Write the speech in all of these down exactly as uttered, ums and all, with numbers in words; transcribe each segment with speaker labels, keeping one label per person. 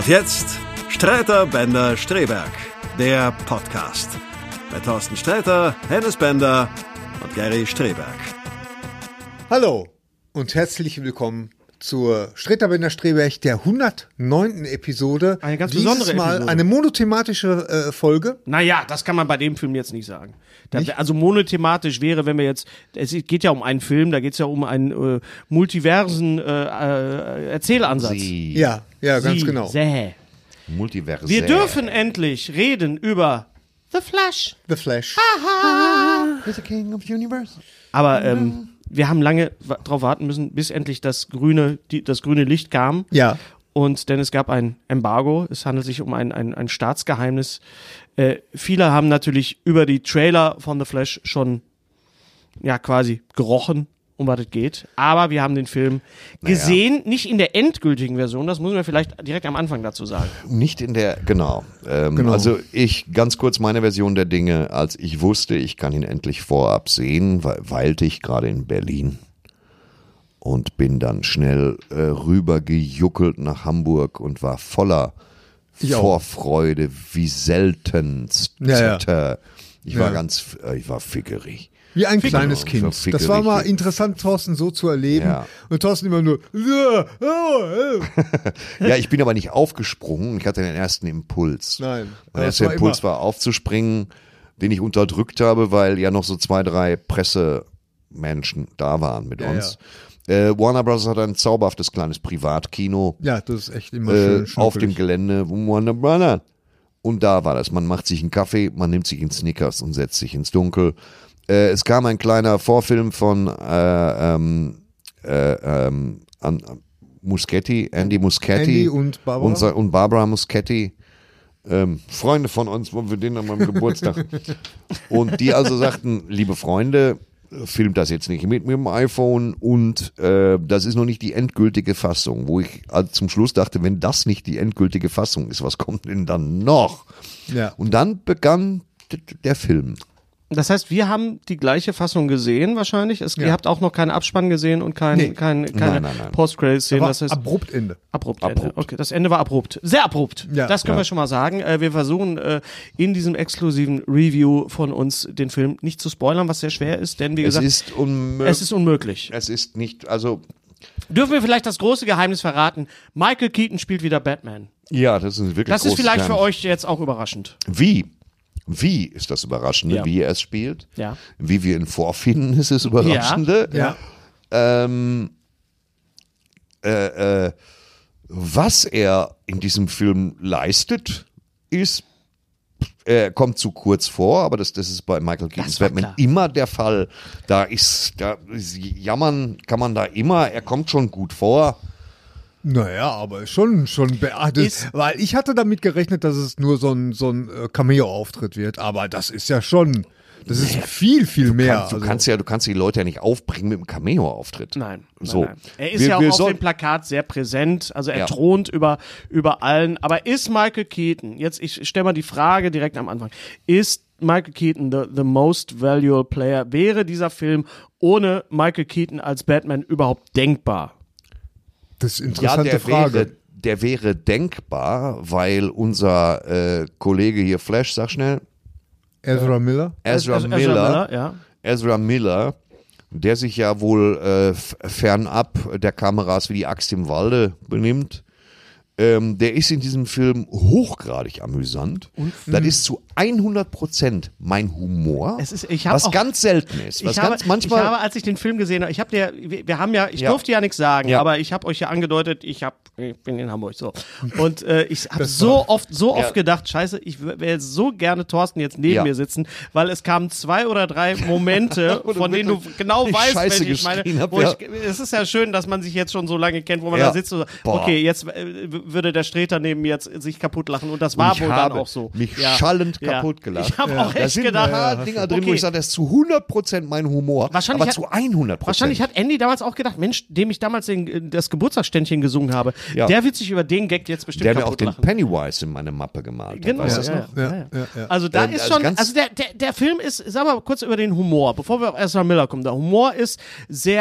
Speaker 1: Und jetzt Sträter, Bender, Streberg, der Podcast. Bei Thorsten Sträter, Hennes Bender und Gary Streberg.
Speaker 2: Hallo und herzlich willkommen zur Sträter, Bender, Streberg, der hundertneunten Episode.
Speaker 3: Eine ganz
Speaker 2: Dieses
Speaker 3: besondere
Speaker 2: Mal
Speaker 3: Episode.
Speaker 2: eine monothematische äh, Folge.
Speaker 3: Naja, das kann man bei dem Film jetzt nicht sagen. Da,
Speaker 2: Nicht?
Speaker 3: Also monothematisch wäre, wenn wir jetzt, es geht ja um einen Film, da geht es ja um einen äh, multiversen äh, äh, Erzählansatz.
Speaker 4: Sie.
Speaker 2: Ja, ja, ganz
Speaker 3: Sie,
Speaker 2: genau.
Speaker 3: Säh.
Speaker 4: Multiverse.
Speaker 3: Wir dürfen endlich reden über The Flash.
Speaker 2: The Flash.
Speaker 4: Is the King of the Universe.
Speaker 3: Aber ähm, wir haben lange wa- darauf warten müssen, bis endlich das grüne, die, das grüne Licht kam.
Speaker 2: Ja.
Speaker 3: Und denn es gab ein Embargo, es handelt sich um ein, ein, ein Staatsgeheimnis. Äh, viele haben natürlich über die Trailer von The Flash schon ja quasi gerochen, um was es geht. Aber wir haben den Film gesehen, nicht in der endgültigen Version, das muss man vielleicht direkt am Anfang dazu sagen.
Speaker 4: Nicht in der, genau. Ähm,
Speaker 2: Genau.
Speaker 4: Also ich, ganz kurz meine Version der Dinge, als ich wusste, ich kann ihn endlich vorab sehen, we- weilte ich gerade in Berlin und bin dann schnell äh, rübergejuckelt nach Hamburg und war voller
Speaker 2: Ich auch.
Speaker 4: Vorfreude, wie seltenst.
Speaker 2: Ja, ja.
Speaker 4: Ich war
Speaker 2: Ja.
Speaker 4: ganz, äh, ich war fickerig.
Speaker 2: Wie ein
Speaker 4: Ficker.
Speaker 2: kleines
Speaker 4: So
Speaker 2: Kind.
Speaker 4: fickerig.
Speaker 2: Das war mal interessant, Thorsten so zu erleben.
Speaker 4: Ja.
Speaker 2: Und Thorsten immer nur, ja, oh, oh.
Speaker 4: Ja, ich bin aber nicht aufgesprungen. Ich hatte den ersten Impuls.
Speaker 2: Nein.
Speaker 4: Der
Speaker 2: Das
Speaker 4: erste
Speaker 2: war
Speaker 4: Impuls
Speaker 2: immer-
Speaker 4: war aufzuspringen, den ich unterdrückt habe, weil ja noch so zwei, drei Pressemenschen da waren mit
Speaker 2: Ja,
Speaker 4: uns. Äh, Warner Bros. Hat ein zauberhaftes kleines Privatkino
Speaker 2: Ja, das ist echt immer
Speaker 4: äh,
Speaker 2: schön
Speaker 4: auf dem
Speaker 2: schnuckelig.
Speaker 4: Gelände von Warner Bros. Und da war das. Man macht sich einen Kaffee, man nimmt sich einen Snickers und setzt sich ins Dunkel. Äh, es kam ein kleiner Vorfilm von äh, ähm, äh, ähm, an, an Muschietti, Andy Muschietti
Speaker 2: Andy und Barbara.
Speaker 4: und, und Barbara Muschietti. Ähm, Freunde von uns, wo wir den an meinem Geburtstag. Und die also sagten, liebe Freunde, filmt das jetzt nicht mit, mit dem iPhone und äh, das ist noch nicht die endgültige Fassung, wo ich also zum Schluss dachte, wenn das nicht die endgültige Fassung ist, was kommt denn dann noch?
Speaker 2: Ja.
Speaker 4: Und dann begann d- der Film.
Speaker 3: Das heißt, wir haben die gleiche Fassung gesehen wahrscheinlich. Es,
Speaker 2: Ja.
Speaker 3: Ihr habt auch noch keinen Abspann gesehen und kein,
Speaker 2: Nee.
Speaker 3: kein, keine
Speaker 4: Nein, nein, nein.
Speaker 3: Post-Credit-Szene.
Speaker 2: Aber
Speaker 3: Das heißt,
Speaker 2: abrupt Ende.
Speaker 3: abrupt,
Speaker 4: Abrupt.
Speaker 3: Ende. Okay, das Ende war abrupt. Sehr abrupt.
Speaker 2: Ja.
Speaker 3: Das können
Speaker 4: Ja.
Speaker 3: wir schon mal sagen. Äh, wir versuchen äh, in diesem exklusiven Review von uns den Film nicht zu spoilern, was sehr schwer ist, denn wie
Speaker 4: Es
Speaker 3: gesagt,
Speaker 4: ist unmöglich.
Speaker 3: es ist unmöglich.
Speaker 4: Es ist nicht, also,
Speaker 3: Dürfen wir vielleicht das große Geheimnis verraten? Michael Keaton spielt wieder Batman.
Speaker 4: ja, das ist wirklich
Speaker 3: Das ist
Speaker 4: großes
Speaker 3: vielleicht für
Speaker 4: Geheimnis.
Speaker 3: euch jetzt auch überraschend.
Speaker 4: Wie? Wie ist das Überraschende,
Speaker 3: Ja.
Speaker 4: wie er es spielt?
Speaker 3: Ja.
Speaker 4: Wie wir ihn vorfinden, ist das Überraschende.
Speaker 2: Ja.
Speaker 4: Ähm, äh, äh, was er in diesem Film leistet, ist, er kommt zu kurz vor, aber das, das ist bei Michael Keaton's
Speaker 3: Das war
Speaker 4: Batman
Speaker 3: klar.
Speaker 4: immer der Fall. Da ist, da ist, jammern kann man da immer, er kommt schon gut vor.
Speaker 2: Naja, aber schon, schon beachtet.
Speaker 3: Ist-
Speaker 2: Weil ich hatte damit gerechnet, dass es nur so ein, so ein äh, Cameo-Auftritt wird. Aber das ist ja schon, das ist viel, viel mehr.
Speaker 4: Kannst, du
Speaker 2: Also-
Speaker 4: kannst ja, du kannst die Leute ja nicht aufbringen mit einem Cameo-Auftritt.
Speaker 3: Nein, nein,
Speaker 4: So.
Speaker 3: nein. Er ist
Speaker 4: Wir-
Speaker 3: ja auch
Speaker 4: wir
Speaker 3: auf
Speaker 4: soll-
Speaker 3: dem Plakat sehr präsent, also er
Speaker 4: Ja.
Speaker 3: thront über, über allen. Aber ist Michael Keaton, jetzt ich stelle mal die Frage direkt am Anfang, ist Michael Keaton the, the most valuable player? Wäre dieser Film ohne Michael Keaton als Batman überhaupt denkbar?
Speaker 2: Das ist eine
Speaker 4: Ja,
Speaker 2: interessante
Speaker 4: der
Speaker 2: Frage.
Speaker 4: wäre, der wäre denkbar, weil unser äh, Kollege hier Flash, sag schnell,
Speaker 2: Ezra Miller?
Speaker 4: Ezra,
Speaker 3: Also-
Speaker 4: Miller,
Speaker 3: Ezra Miller, ja.
Speaker 4: Ezra Miller, der sich ja wohl äh, f- fernab der Kameras wie die Axt im Walde benimmt, ähm, der ist in diesem Film hochgradig amüsant. Das ist zu hundert Prozent mein Humor,
Speaker 3: Es ist- ich hab
Speaker 4: was
Speaker 3: auch-
Speaker 4: ganz selten ist. Was
Speaker 3: Ich habe,
Speaker 4: ganz manchmal,
Speaker 3: ich habe, als ich den Film gesehen habe, ich habe der, wir, wir haben ja, ich
Speaker 4: Ja.
Speaker 3: durfte ja nichts sagen,
Speaker 4: Ja.
Speaker 3: aber ich habe euch ja angedeutet, ich habe, ich bin in Hamburg so und äh, ich habe so oft, so oft
Speaker 4: Ja.
Speaker 3: gedacht, Scheiße, ich wäre so gerne Thorsten jetzt neben
Speaker 4: Ja.
Speaker 3: mir sitzen, weil es kamen zwei oder drei Momente,
Speaker 4: Wo du
Speaker 3: von denen du
Speaker 4: wirklich
Speaker 3: genau
Speaker 4: die
Speaker 3: weißt,
Speaker 4: Scheiße
Speaker 3: welche ich meine.
Speaker 4: geschrien hab,
Speaker 3: Wo
Speaker 4: ja.
Speaker 3: ich, es ist ja schön, dass man sich jetzt schon so lange kennt, wo man
Speaker 4: Ja.
Speaker 3: da sitzt und so,
Speaker 4: Boah.
Speaker 3: okay, jetzt äh, würde der Streter neben mir jetzt sich kaputt lachen und das war
Speaker 4: ich
Speaker 3: wohl
Speaker 4: habe
Speaker 3: dann auch so.
Speaker 4: mich
Speaker 3: Ja.
Speaker 4: schallend
Speaker 3: Ja.
Speaker 4: kaputt gelacht.
Speaker 3: Ich habe auch
Speaker 4: Da
Speaker 3: echt
Speaker 4: sind
Speaker 3: gedacht,
Speaker 4: ein paar Dinger drin, wo
Speaker 3: okay.
Speaker 4: ich sage, das ist zu hundert Prozent mein Humor,
Speaker 3: Wahrscheinlich
Speaker 4: aber
Speaker 3: hat-
Speaker 4: zu hundert Prozent.
Speaker 3: Wahrscheinlich hat Andy damals auch gedacht, Mensch, dem ich damals den, das Geburtstagsständchen gesungen habe,
Speaker 4: Ja.
Speaker 3: der wird sich über den Gag jetzt bestimmt
Speaker 4: der mir auch
Speaker 3: kaputt
Speaker 4: den
Speaker 3: lachen.
Speaker 4: Pennywise in meine Mappe gemalt hat.
Speaker 3: Genau,
Speaker 4: Weißt
Speaker 3: ja,
Speaker 4: du das
Speaker 3: ja,
Speaker 4: noch?
Speaker 3: ja,
Speaker 2: Ja,
Speaker 3: ja.
Speaker 2: ja, ja.
Speaker 3: Also da
Speaker 4: Ähm,
Speaker 3: ist
Speaker 4: also
Speaker 3: schon,
Speaker 4: ganz-
Speaker 3: also der, der, der Film ist, sag mal kurz über den Humor, bevor wir auf Ezra Miller kommen. Der Humor ist sehr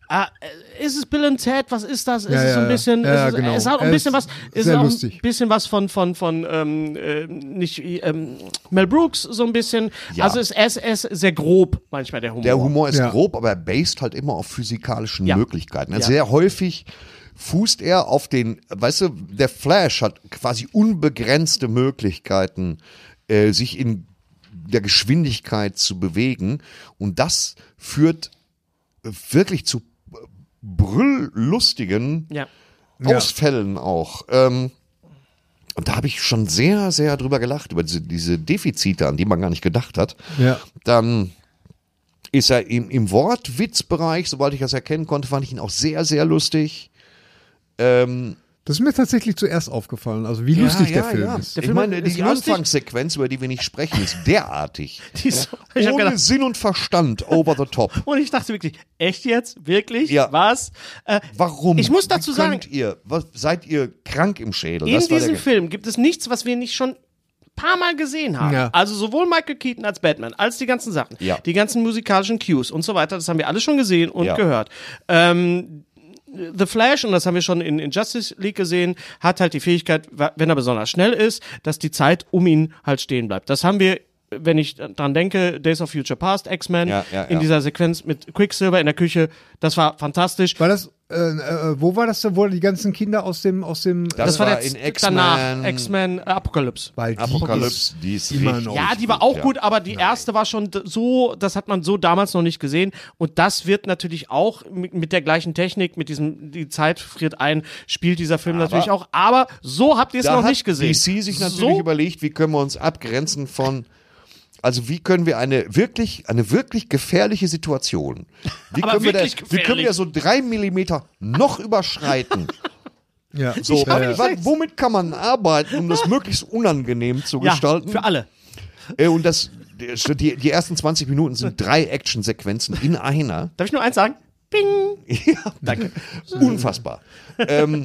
Speaker 3: Ah, äh, ist es Bill and Ted? Was ist das? Ist
Speaker 2: Ja,
Speaker 3: es so ein
Speaker 2: ja,
Speaker 3: bisschen,
Speaker 2: ja,
Speaker 3: ist es,
Speaker 2: genau.
Speaker 3: es hat auch ein
Speaker 2: Er
Speaker 3: bisschen
Speaker 2: ist
Speaker 3: was, ist
Speaker 2: sehr
Speaker 3: auch
Speaker 2: lustig.
Speaker 3: ein bisschen was von, von, von, ähm, äh, nicht, ähm, Mel Brooks, so ein bisschen.
Speaker 4: Ja.
Speaker 3: Also es ist, er ist sehr grob manchmal der Humor.
Speaker 4: Der Humor ist
Speaker 2: Ja.
Speaker 4: grob, aber er based halt immer auf physikalischen
Speaker 3: Ja.
Speaker 4: Möglichkeiten. Also
Speaker 3: Ja.
Speaker 4: Sehr häufig fußt er auf den, weißt du, der Flash hat quasi unbegrenzte Möglichkeiten, äh, sich in der Geschwindigkeit zu bewegen. Und das führt wirklich zu brülllustigen
Speaker 3: Ja.
Speaker 4: Ausfällen auch. Ähm, und da habe ich schon sehr, sehr drüber gelacht, über diese, diese Defizite, an die man gar nicht gedacht hat.
Speaker 2: Ja.
Speaker 4: Dann ist er im, im Wortwitzbereich, soweit ich das erkennen konnte, fand ich ihn auch sehr, sehr lustig. Ähm,
Speaker 2: Das ist mir tatsächlich zuerst aufgefallen, also wie lustig der Film ist.
Speaker 3: Der
Speaker 4: Ich
Speaker 3: Film
Speaker 4: meine,
Speaker 3: ist
Speaker 4: die
Speaker 3: lustig.
Speaker 4: Anfangssequenz, über die wir nicht sprechen, ist derartig.
Speaker 3: Die ist so, ich hab
Speaker 4: Ohne
Speaker 3: gedacht,
Speaker 4: Sinn und Verstand, over the top.
Speaker 3: und ich dachte wirklich, echt jetzt? Wirklich?
Speaker 4: Ja.
Speaker 3: Was? Äh,
Speaker 4: Warum?
Speaker 3: Ich muss dazu
Speaker 4: Wie
Speaker 3: sagen,
Speaker 4: könnt ihr, was, seid ihr krank im Schädel?
Speaker 3: in
Speaker 4: Das war
Speaker 3: diesem
Speaker 4: der,
Speaker 3: Film gibt es nichts, was wir nicht schon paar Mal gesehen haben.
Speaker 2: Ja.
Speaker 3: Also sowohl Michael Keaton als Batman, als die ganzen Sachen,
Speaker 4: Ja.
Speaker 3: die ganzen musikalischen Cues und so weiter, das haben wir alle schon gesehen und
Speaker 4: Ja.
Speaker 3: gehört. Ähm, The Flash, und das haben wir schon in, in Justice League gesehen, hat halt die Fähigkeit, wenn er besonders schnell ist, dass die Zeit um ihn halt stehen bleibt. Das haben wir, wenn ich dran denke, Days of Future Past, X-Men,
Speaker 4: Ja, ja,
Speaker 3: in
Speaker 4: ja.
Speaker 3: dieser Sequenz mit Quicksilver in der Küche, das war fantastisch.
Speaker 2: War das, äh, äh, wo war das denn, wo die ganzen Kinder aus dem, aus dem,
Speaker 4: Das
Speaker 3: Das war
Speaker 4: war
Speaker 3: der
Speaker 4: in
Speaker 3: Z-
Speaker 4: X-Men.
Speaker 3: danach, X-Men äh, Apocalypse.
Speaker 2: weil die
Speaker 4: Apokalypse, die ist
Speaker 2: immer
Speaker 4: richtig-
Speaker 2: noch.
Speaker 3: Ja, die war auch
Speaker 4: ja.
Speaker 3: gut, aber die erste war schon d- so, das hat man so damals noch nicht gesehen. Und das wird natürlich auch mit, mit der gleichen Technik, mit diesem, die Zeit friert ein, spielt dieser Film natürlich auch. Aber so habt ihr es
Speaker 4: Da
Speaker 3: noch
Speaker 4: hat
Speaker 3: nicht gesehen.
Speaker 4: D C sich natürlich
Speaker 3: so,
Speaker 4: überlegt, wie können wir uns abgrenzen von, also wie können wir eine wirklich, eine wirklich gefährliche Situation, wie
Speaker 3: Aber
Speaker 4: können wir
Speaker 3: wirklich
Speaker 4: das, wie können wir
Speaker 3: gefährlich.
Speaker 4: so drei Millimeter noch überschreiten?
Speaker 2: Ja.
Speaker 4: So,
Speaker 3: hab
Speaker 4: wa-
Speaker 3: nicht
Speaker 4: wa-
Speaker 3: gesagt.
Speaker 4: womit kann man arbeiten, um das möglichst unangenehm zu
Speaker 3: ja,
Speaker 4: gestalten?
Speaker 3: für alle.
Speaker 4: Äh, Und das, die, die ersten zwanzig Minuten sind drei Actionsequenzen in einer.
Speaker 3: Darf ich nur eins sagen? Ping!
Speaker 4: Ja, danke. Unfassbar. ähm,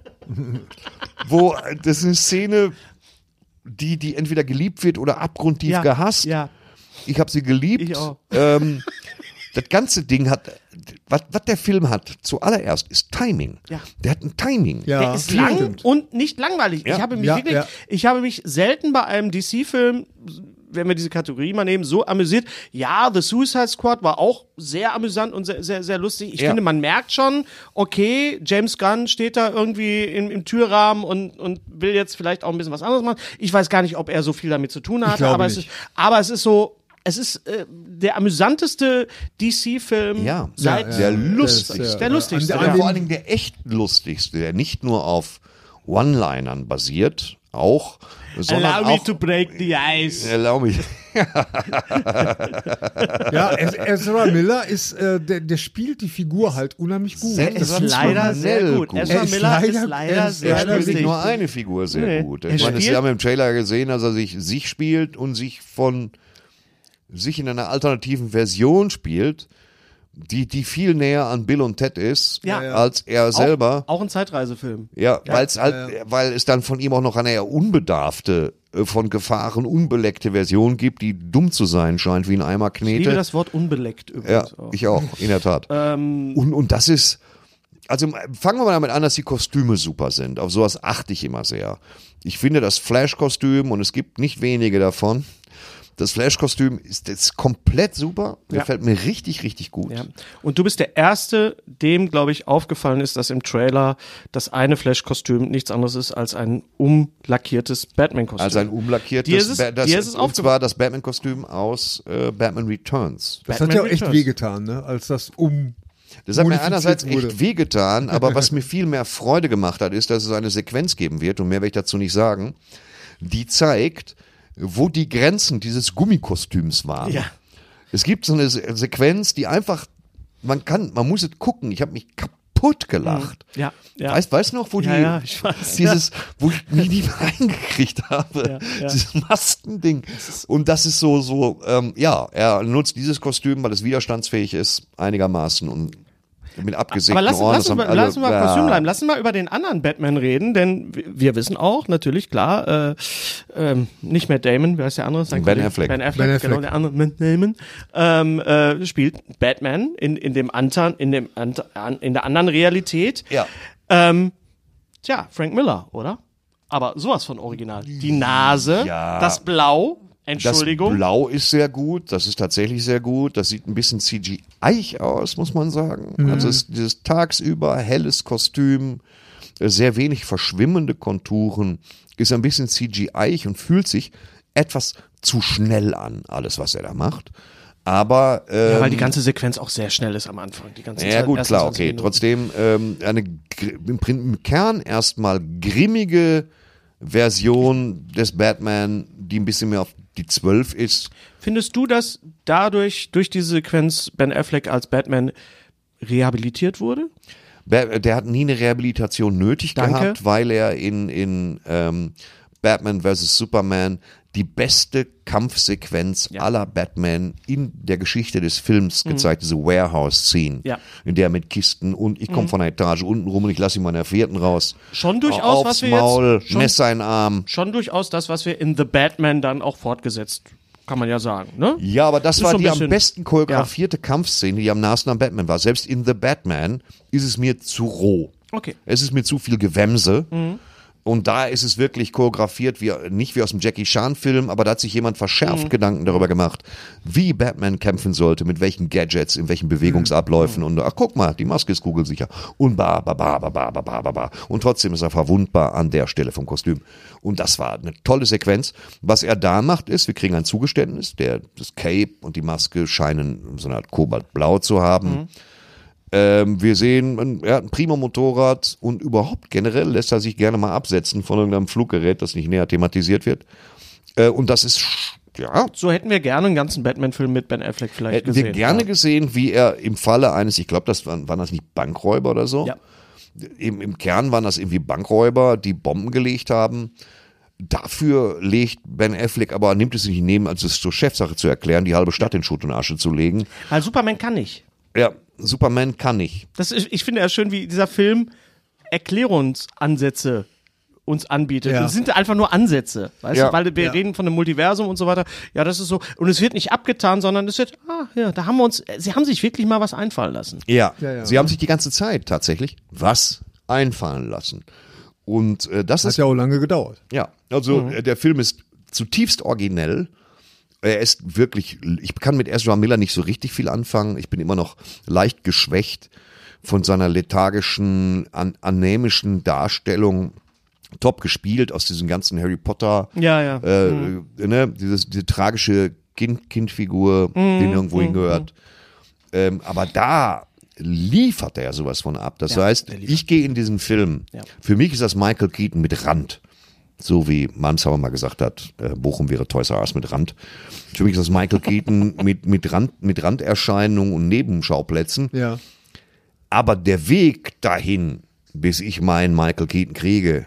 Speaker 4: wo, das ist eine Szene, die, die entweder geliebt wird oder abgrundtief
Speaker 3: Ja,
Speaker 4: gehasst.
Speaker 3: ja.
Speaker 4: Ich habe sie geliebt.
Speaker 3: Ich auch.
Speaker 4: Ähm, das ganze Ding hat, was, was der Film hat, zuallererst ist Timing.
Speaker 3: Ja.
Speaker 4: Der hat ein Timing.
Speaker 2: Ja.
Speaker 3: Der ist
Speaker 2: Ja,
Speaker 3: lang
Speaker 2: stimmt.
Speaker 3: und nicht langweilig.
Speaker 4: Ja.
Speaker 3: Ich habe mich
Speaker 2: Ja,
Speaker 3: wirklich,
Speaker 2: ja.
Speaker 3: ich habe mich selten bei einem D C-Film, wenn wir diese Kategorie mal nehmen, so amüsiert. Ja, The Suicide Squad war auch sehr amüsant und sehr, sehr, sehr lustig. Ich
Speaker 4: Ja.
Speaker 3: finde, man merkt schon, okay, James Gunn steht da irgendwie im, im Türrahmen und, und will jetzt vielleicht auch ein bisschen was anderes machen. Ich weiß gar nicht, ob er so viel damit zu tun hatte,
Speaker 2: glaube
Speaker 3: aber es,
Speaker 2: nicht.
Speaker 3: ist, aber es ist so, es ist äh, der amüsanteste D C-Film
Speaker 4: Ja,
Speaker 3: seit
Speaker 2: ja,
Speaker 4: der
Speaker 2: ja.
Speaker 4: lustigste.
Speaker 2: Das, äh,
Speaker 3: der lustigste.
Speaker 2: an-
Speaker 4: Ja,
Speaker 2: an
Speaker 4: vor
Speaker 2: dem-
Speaker 4: allen Dingen der echt lustigste, der nicht nur auf One-Linern basiert, auch, sondern
Speaker 3: Allow me
Speaker 4: auch,
Speaker 3: to break the ice.
Speaker 4: Erlaub mich.
Speaker 2: Ja, Ez- Ezra Miller ist, äh, der, der spielt die Figur halt unheimlich gut.
Speaker 4: Sehr-
Speaker 2: Das
Speaker 3: Ist leider sehr gut.
Speaker 4: gut.
Speaker 3: Ezra
Speaker 2: Er ist
Speaker 3: Miller
Speaker 2: leider-
Speaker 3: ist
Speaker 2: er
Speaker 3: leider
Speaker 2: ist
Speaker 3: sehr
Speaker 2: leider
Speaker 4: Er spielt
Speaker 3: lustig.
Speaker 4: nicht nur eine Figur sehr
Speaker 3: Nee.
Speaker 4: gut.
Speaker 3: Er
Speaker 4: Ich meine, das
Speaker 3: spielt-
Speaker 4: haben wir im Trailer gesehen, dass er sich, sich spielt und sich von sich in einer alternativen Version spielt, die, die viel näher an Bill und Ted ist,
Speaker 3: Ja. Ja.
Speaker 4: als er selber.
Speaker 3: Auch, auch ein Zeitreisefilm.
Speaker 4: Ja, weil's halt, weil es dann von ihm auch noch eine eher unbedarfte, äh, von Gefahren unbeleckte Version gibt, die dumm zu sein scheint, wie ein Eimer
Speaker 3: Ich liebe
Speaker 4: Knete.
Speaker 3: das Wort unbeleckt
Speaker 4: Ja,
Speaker 3: übrigens auch.
Speaker 4: ich auch, in der Tat.
Speaker 3: Ähm,
Speaker 4: Und, und das ist, also fangen wir mal damit an, dass die Kostüme super sind. Auf sowas achte ich immer sehr. Ich finde das Flash-Kostüm, und es gibt nicht wenige davon, das Flash-Kostüm ist jetzt komplett super.
Speaker 3: Ja.
Speaker 4: Gefällt mir richtig, richtig gut.
Speaker 3: ja. Und du bist der Erste, dem, glaube ich, aufgefallen ist, dass im Trailer das eine Flash-Kostüm nichts anderes ist als ein umlackiertes Batman-Kostüm.
Speaker 4: Also ein umlackiertes,
Speaker 3: Dir ist es-
Speaker 4: Ba- das,
Speaker 3: dir ist es
Speaker 4: und
Speaker 3: aufgefallen.
Speaker 4: zwar das Batman-Kostüm aus äh, Batman Returns.
Speaker 2: Das
Speaker 3: Batman
Speaker 2: hat ja auch echt
Speaker 3: Returns.
Speaker 2: wehgetan, ne? Als das um.
Speaker 4: Das hat mir
Speaker 2: modifiziert
Speaker 4: einerseits
Speaker 2: wurde.
Speaker 4: echt wehgetan, aber was mir viel mehr Freude gemacht hat, ist, dass es eine Sequenz geben wird, und mehr werde ich dazu nicht sagen, die zeigt, wo die Grenzen dieses Gummikostüms waren.
Speaker 3: Ja.
Speaker 4: Es gibt so eine Se- Sequenz, die einfach, man kann, man muss es gucken, ich habe mich kaputt gelacht.
Speaker 3: Ja, ja.
Speaker 4: Weißt, weißt du noch, wo
Speaker 3: Ja,
Speaker 4: die,
Speaker 3: ja, ich weiß,
Speaker 4: dieses, wo ich mich nie reingekriegt habe,
Speaker 3: Ja, ja.
Speaker 4: dieses Mastending. Und das ist so, so, ähm, ja, er nutzt dieses Kostüm, weil es widerstandsfähig ist, einigermaßen, und mit abgesägten
Speaker 3: Aber lassen,
Speaker 4: Ohren.
Speaker 3: lassen,
Speaker 4: das
Speaker 3: wir,
Speaker 4: haben alle-
Speaker 3: lassen wir
Speaker 4: ja.
Speaker 3: Kostüm bleiben. Lassen wir über den anderen Batman reden, denn wir- wir wissen auch, natürlich, klar, äh, ähm, nicht Matt Damon, wer ist der andere? Sein
Speaker 4: Ben
Speaker 3: Kollege?
Speaker 4: Affleck.
Speaker 3: Ben Affleck,
Speaker 2: Ben Affleck.
Speaker 3: genau, der andere Matt Damon, ähm, äh, spielt Batman in, in dem Antan, in dem Ant- an, in der anderen Realität.
Speaker 4: Ja.
Speaker 3: Ähm, tja, Frank Miller, oder? Aber sowas von original. Die Nase,
Speaker 4: Ja.
Speaker 3: das Blau, Entschuldigung.
Speaker 4: Das Blau ist sehr gut, das ist tatsächlich sehr gut. Das sieht ein bisschen C G I aus, muss man sagen.
Speaker 3: Mhm.
Speaker 4: Also es ist dieses tagsüber helles Kostüm, äh, sehr wenig verschwimmende Konturen, ist ein bisschen C G I und fühlt sich etwas zu schnell an, alles was er da macht. Aber ähm,
Speaker 3: ja, weil die ganze Sequenz auch sehr schnell ist am Anfang. Die ganze
Speaker 4: ja gut,
Speaker 3: ersten
Speaker 4: klar,
Speaker 3: zwanzig
Speaker 4: okay.
Speaker 3: Minuten.
Speaker 4: Trotzdem ähm, eine gr- im, Prin- im Kern erstmal grimmige Version des Batman, die ein bisschen mehr auf die zwölf ist.
Speaker 3: Findest du, dass dadurch, durch diese Sequenz Ben Affleck als Batman rehabilitiert wurde?
Speaker 4: Ba- Der hat nie eine Rehabilitation nötig
Speaker 3: Danke.
Speaker 4: gehabt, weil er in, in ähm, Batman versus Superman die beste Kampfsequenz
Speaker 3: Ja.
Speaker 4: aller Batman in der Geschichte des Films gezeigt, diese Warehouse-Scene,
Speaker 3: Ja.
Speaker 4: in der mit Kisten und ich komme von der Etage unten rum und ich lasse ihn meiner vierten raus.
Speaker 3: Schon durchaus,
Speaker 4: Aufs
Speaker 3: was wir
Speaker 4: Maul,
Speaker 3: jetzt schon,
Speaker 4: Messer in den Arm.
Speaker 3: schon durchaus das, was wir in The Batman dann auch fortgesetzt, kann man ja sagen, ne?
Speaker 4: Ja, aber das
Speaker 3: Ist
Speaker 4: war
Speaker 3: so ein
Speaker 4: die am
Speaker 3: bisschen-
Speaker 4: besten choreografierte Kampfszene, die am nahesten am Batman war. Selbst in The Batman ist es mir zu roh.
Speaker 3: Okay.
Speaker 4: Es ist mir zu viel Gewämse. Und da ist es wirklich choreografiert, wie, nicht wie aus dem Jackie Chan-Film, aber da hat sich jemand verschärft
Speaker 3: Mhm.
Speaker 4: Gedanken darüber gemacht, wie Batman kämpfen sollte, mit welchen Gadgets, in welchen Bewegungsabläufen. Und ach, guck mal, die Maske ist kugelsicher. Und ba, ba, ba, ba, ba, ba, ba, ba, ba. Und trotzdem ist er verwundbar an der Stelle vom Kostüm. Und das war eine tolle Sequenz. Was er da macht, ist, wir kriegen ein Zugeständnis, der, das Cape und die Maske scheinen so eine Art Kobaltblau zu haben.
Speaker 3: Mhm.
Speaker 4: Ähm, wir sehen, ein- er hat ein prima Motorrad und überhaupt generell lässt er sich gerne mal absetzen von irgendeinem Fluggerät, das nicht näher thematisiert wird. Äh, und das ist, sch- ja,
Speaker 3: So hätten wir gerne einen ganzen Batman-Film mit Ben Affleck vielleicht
Speaker 4: hätten
Speaker 3: gesehen.
Speaker 4: wir gerne
Speaker 3: ja.
Speaker 4: gesehen, wie er im Falle eines, ich glaube, das waren, waren das nicht Bankräuber oder so?
Speaker 3: Ja.
Speaker 4: Im, Im Kern waren das irgendwie Bankräuber, die Bomben gelegt haben. Dafür legt Ben Affleck aber, nimmt es nicht nehmen, als es zur Chefsache zu erklären, die halbe Stadt in Schutt und Asche zu legen.
Speaker 3: Weil Superman kann nicht.
Speaker 4: Ja, Superman kann nicht.
Speaker 3: Das ist, ich finde ja schön, wie dieser Film Erklärungsansätze uns anbietet.
Speaker 2: Ja.
Speaker 3: Das sind einfach nur Ansätze, weißt
Speaker 4: Ja.
Speaker 3: du, weil wir
Speaker 2: Ja.
Speaker 3: reden von einem Multiversum und so weiter. Ja, das ist so. Und es wird nicht abgetan, sondern es wird, ah, ja, da haben wir uns, sie haben sich wirklich mal was einfallen lassen.
Speaker 4: Ja,
Speaker 2: Ja, ja.
Speaker 4: sie haben sich die ganze Zeit tatsächlich was einfallen lassen. Und äh, das
Speaker 2: Hat
Speaker 4: ist,
Speaker 2: ja auch lange gedauert.
Speaker 4: ja, also äh, der Film ist zutiefst originell. Er ist wirklich, ich kann mit Ezra Miller nicht so richtig viel anfangen. Ich bin immer noch leicht geschwächt von seiner lethargischen, an, anämischen Darstellung. Top gespielt aus diesem ganzen Harry Potter.
Speaker 3: Ja, ja.
Speaker 4: Äh, ne, dieses, diese tragische kind, Kindfigur, die nirgendwo hingehört. Ähm, aber da liefert er sowas von ab. Das
Speaker 3: Ja,
Speaker 4: heißt,
Speaker 3: der liefert.
Speaker 4: ich gehe in diesen Film.
Speaker 3: Ja.
Speaker 4: Für mich ist das Michael Keaton mit Rand. So wie Manshauer mal gesagt hat, äh, Bochum wäre Toys R Us mit Rand. Für mich ist das Michael Keaton mit, mit, Rand, mit Randerscheinungen und Nebenschauplätzen.
Speaker 2: Ja.
Speaker 4: Aber der Weg dahin, bis ich meinen Michael Keaton kriege,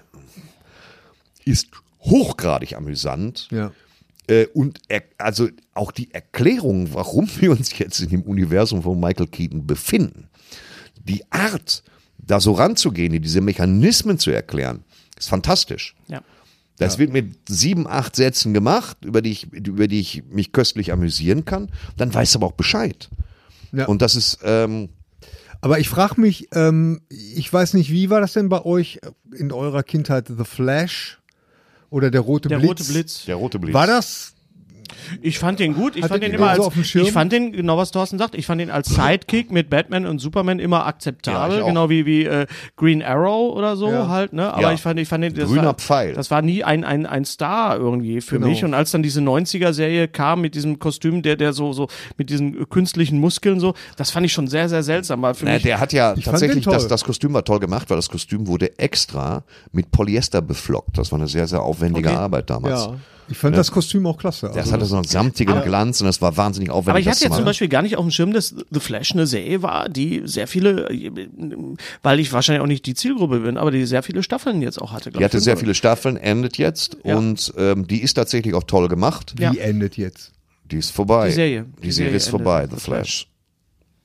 Speaker 4: ist hochgradig amüsant.
Speaker 2: Ja.
Speaker 4: Äh, und er, also auch die Erklärung, warum wir uns jetzt in dem Universum von Michael Keaton befinden, die Art, da so ranzugehen, diese Mechanismen zu erklären, ist fantastisch.
Speaker 3: Ja.
Speaker 4: Das wird mit sieben, acht Sätzen gemacht, über die ich, über die ich mich köstlich amüsieren kann. Dann weiß aber auch Bescheid.
Speaker 2: Ja.
Speaker 4: Und das ist, ähm,
Speaker 2: Aber ich frage mich, ähm, ich weiß nicht, wie war das denn bei euch in eurer Kindheit, The Flash oder der rote
Speaker 3: Der
Speaker 2: Blitz?
Speaker 3: rote Blitz.
Speaker 4: der rote Blitz.
Speaker 2: War das?
Speaker 3: Ich fand den gut. Ich
Speaker 2: Hattet
Speaker 3: fand den
Speaker 2: ihr
Speaker 3: immer
Speaker 2: den so
Speaker 3: als,
Speaker 2: auf dem Schirm?
Speaker 3: ich fand den, genau was Thorsten sagt, ich fand den als Sidekick mit Batman und Superman immer akzeptabel,
Speaker 4: Ja, ich auch.
Speaker 3: genau wie, wie äh, Green Arrow oder so
Speaker 2: Ja.
Speaker 3: halt, ne? Aber
Speaker 4: Ja.
Speaker 3: ich fand, ich fand den, das
Speaker 4: Grüner
Speaker 3: war,
Speaker 4: Pfeil.
Speaker 3: das war nie ein, ein, ein Star irgendwie für
Speaker 2: Genau.
Speaker 3: mich. Und als dann diese neunziger-Serie kam mit diesem Kostüm, der, der so, so, mit diesen künstlichen Muskeln so, das fand ich schon sehr, sehr seltsam, weil für
Speaker 4: Na,
Speaker 3: mich,
Speaker 4: der hat ja
Speaker 2: Ich fand
Speaker 4: tatsächlich,
Speaker 2: den toll.
Speaker 4: das, das Kostüm war toll gemacht, weil das Kostüm wurde extra mit Polyester beflockt. Das war eine sehr, sehr aufwendige
Speaker 3: Okay.
Speaker 4: Arbeit damals.
Speaker 2: Ja. Ich fand das Kostüm auch klasse.
Speaker 4: Das
Speaker 2: Also,
Speaker 4: hatte so einen samtigen Glanz und das war wahnsinnig aufwendig.
Speaker 3: aber ich
Speaker 4: das
Speaker 3: hatte
Speaker 4: zu
Speaker 3: jetzt zum
Speaker 4: machen.
Speaker 3: Beispiel gar nicht auf dem Schirm, dass The Flash eine Serie war, die sehr viele, weil ich wahrscheinlich auch nicht die Zielgruppe bin, aber die sehr viele Staffeln jetzt auch hatte. glaub
Speaker 4: Die hatte
Speaker 3: ich.
Speaker 4: sehr viele Staffeln, endet jetzt
Speaker 3: Ja.
Speaker 4: und ähm, die ist tatsächlich auch toll gemacht.
Speaker 2: wie
Speaker 3: Ja.
Speaker 2: endet jetzt?
Speaker 4: Die ist vorbei.
Speaker 3: Die Serie.
Speaker 4: Die,
Speaker 3: Die
Speaker 4: Serie
Speaker 3: Serie
Speaker 4: ist vorbei,
Speaker 3: endet.
Speaker 4: The Flash.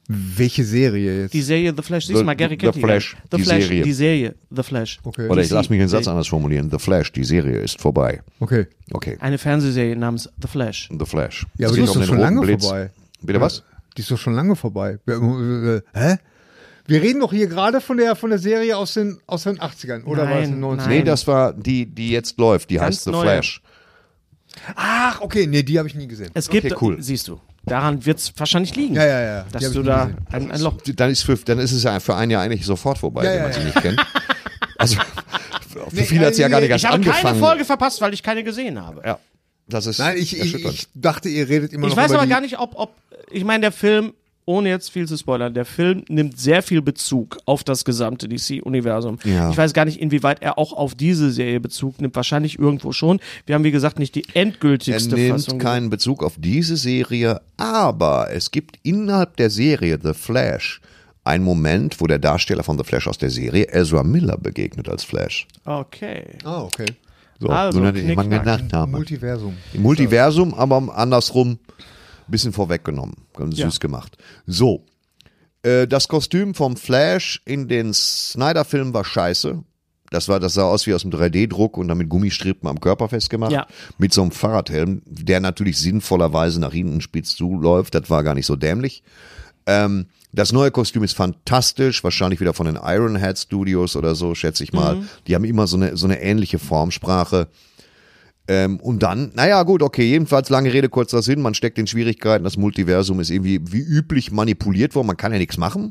Speaker 2: Welche Serie jetzt?
Speaker 3: Die Serie The Flash. Siehst du
Speaker 4: The-
Speaker 3: mal, Gary
Speaker 4: The
Speaker 3: kennt die
Speaker 4: Flash,
Speaker 3: gar nicht. The
Speaker 4: die
Speaker 3: Flash,
Speaker 4: Serie.
Speaker 3: die Serie The Flash.
Speaker 2: Okay.
Speaker 4: Oder ich lasse mich den Satz
Speaker 3: Die-
Speaker 4: anders formulieren. The Flash, die Serie ist vorbei.
Speaker 2: Okay.
Speaker 4: Okay,
Speaker 3: Eine Fernsehserie namens The Flash.
Speaker 4: The Flash.
Speaker 2: Ja, aber
Speaker 4: Es
Speaker 2: die
Speaker 4: geht
Speaker 2: ist
Speaker 4: um
Speaker 2: doch
Speaker 4: den
Speaker 2: schon
Speaker 4: roten
Speaker 2: lange
Speaker 4: Blitz.
Speaker 2: vorbei.
Speaker 4: Bitte was?
Speaker 2: Die ist doch schon lange vorbei. Wir- äh, Hä? Wir reden doch hier gerade von der, von der Serie aus den, aus den achtzigern, oder war es in den
Speaker 3: Nein,
Speaker 2: neunzigern?
Speaker 3: nein.
Speaker 4: Nee, das war die, die jetzt läuft. Die
Speaker 3: Ganz
Speaker 4: heißt The
Speaker 3: neue.
Speaker 4: Flash.
Speaker 2: Ach, okay, nee, die habe ich nie gesehen.
Speaker 3: Es gibt,
Speaker 4: Okay, cool.
Speaker 3: siehst du, daran wird es wahrscheinlich liegen.
Speaker 2: Ja, ja, ja. Die
Speaker 3: Dass
Speaker 2: hab ich
Speaker 3: du
Speaker 2: nie
Speaker 3: da
Speaker 2: gesehen.
Speaker 3: ein, ein Loch.
Speaker 4: Dann ist, für, dann ist es ja für einen ja eigentlich sofort vorbei,
Speaker 2: Ja,
Speaker 4: wenn
Speaker 2: ja,
Speaker 4: man sie
Speaker 2: ja.
Speaker 4: nicht kennt. Also für
Speaker 2: Nee,
Speaker 4: viele hat es ja gar nicht
Speaker 2: ich
Speaker 4: erst
Speaker 3: Ich habe keine
Speaker 4: angefangen.
Speaker 3: Folge verpasst, weil ich keine gesehen habe.
Speaker 4: Ja, das ist
Speaker 2: Nein, ich, ich,
Speaker 4: erschütternd.
Speaker 2: ich dachte, ihr redet immer
Speaker 3: Ich
Speaker 2: noch
Speaker 3: weiß
Speaker 2: über
Speaker 3: aber
Speaker 2: die,
Speaker 3: gar nicht, ob, ob ich meine, der Film, ohne jetzt viel zu spoilern, der Film nimmt sehr viel Bezug auf das gesamte D C-Universum.
Speaker 4: Ja.
Speaker 3: Ich weiß gar nicht, inwieweit er auch auf diese Serie Bezug nimmt. Wahrscheinlich irgendwo schon. Wir haben, wie gesagt, nicht die
Speaker 4: Er
Speaker 3: endgültigste
Speaker 4: nimmt
Speaker 3: Fassung.
Speaker 4: keinen Bezug auf diese Serie, aber es gibt innerhalb der Serie The Flash einen Moment, wo der Darsteller von The Flash aus der Serie Ezra Miller begegnet als Flash.
Speaker 3: Okay.
Speaker 2: Ah, okay.
Speaker 4: So,
Speaker 3: Also,
Speaker 4: so nenne ich mal
Speaker 3: Knickknack.
Speaker 4: gedacht habe.
Speaker 2: Multiversum.
Speaker 4: Im Multiversum, aber andersrum, bisschen vorweggenommen. Ganz
Speaker 3: Ja.
Speaker 4: süß gemacht. So, äh, das Kostüm vom Flash in den Snyder-Filmen war scheiße. Das war, das sah aus wie aus dem drei D-Druck und dann mit Gummistrippen am Körper festgemacht.
Speaker 3: Ja.
Speaker 4: Mit so einem Fahrradhelm, der natürlich sinnvollerweise nach hinten spitz zuläuft. Das war gar nicht so dämlich. Ähm, das neue Kostüm ist fantastisch, wahrscheinlich wieder von den Ironhead Studios oder so, schätze ich mal. Die haben immer so eine, so eine ähnliche Formsprache. Ähm, und dann, naja gut, okay, jedenfalls lange Rede, kurzer Sinn, man steckt in Schwierigkeiten, das Multiversum ist irgendwie wie üblich manipuliert worden, man kann ja nichts machen.